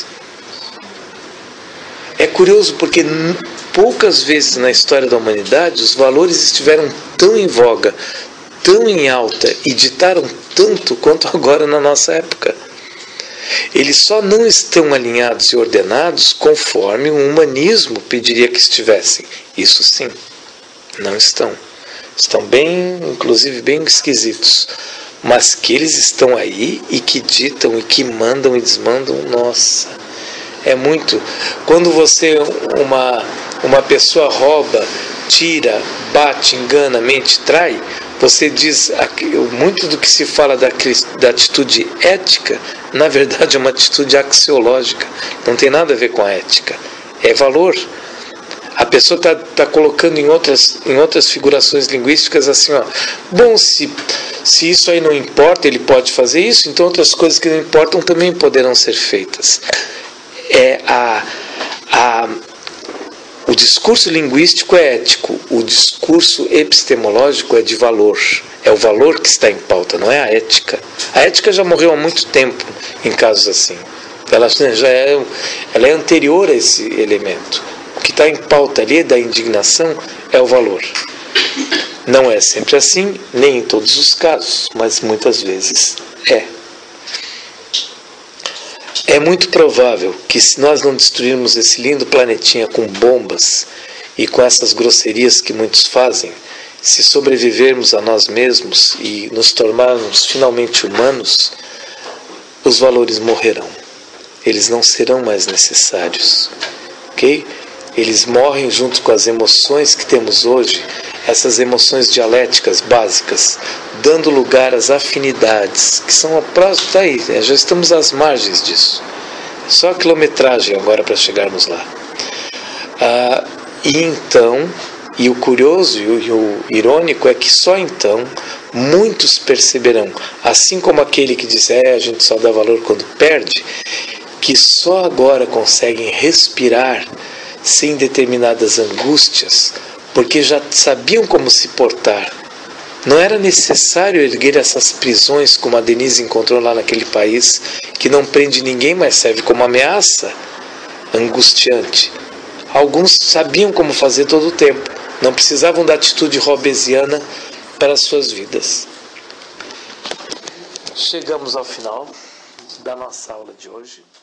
É curioso porque poucas vezes na história da humanidade os valores estiveram tão em voga, tão em alta e ditaram tanto quanto agora na nossa época. Eles só não estão alinhados e ordenados conforme o humanismo pediria que estivessem. Isso sim, não estão. Estão bem, inclusive bem esquisitos. Mas que eles estão aí e que ditam e que mandam e desmandam, nossa... É muito. Quando uma pessoa rouba, tira, bate, engana, mente, trai, você diz, muito do que se fala da atitude ética, na verdade é uma atitude axiológica, não tem nada a ver com a ética, é valor. A pessoa está colocando em outras figurações linguísticas assim, bom, se isso aí não importa, ele pode fazer isso, então outras coisas que não importam também poderão ser feitas. O discurso linguístico é ético, o discurso epistemológico é de valor. É o valor que está em pauta, não é a ética. A ética já morreu há muito tempo em casos assim. Ela é anterior a esse elemento. O que está em pauta ali da indignação é o valor. Não é sempre assim, nem em todos os casos, mas muitas vezes é. É muito provável que, se nós não destruirmos esse lindo planetinha com bombas e com essas grosserias que muitos fazem, se sobrevivermos a nós mesmos e nos tornarmos finalmente humanos, os valores morrerão. Eles não serão mais necessários, ok? Eles morrem junto com as emoções que temos hoje, essas emoções dialéticas básicas, dando lugar às afinidades, que são a próxima, está aí, já estamos às margens disso. Só a quilometragem agora para chegarmos lá. E então, e o curioso e o irônico é que só então muitos perceberão, assim como aquele que diz, a gente só dá valor quando perde, que só agora conseguem respirar sem determinadas angústias, porque já sabiam como se portar Não era necessário erguer essas prisões como a Denise encontrou lá naquele país, que não prende ninguém, mas serve como ameaça angustiante. Alguns sabiam como fazer todo o tempo, não precisavam da atitude robesiana para as suas vidas. Chegamos ao final da nossa aula de hoje.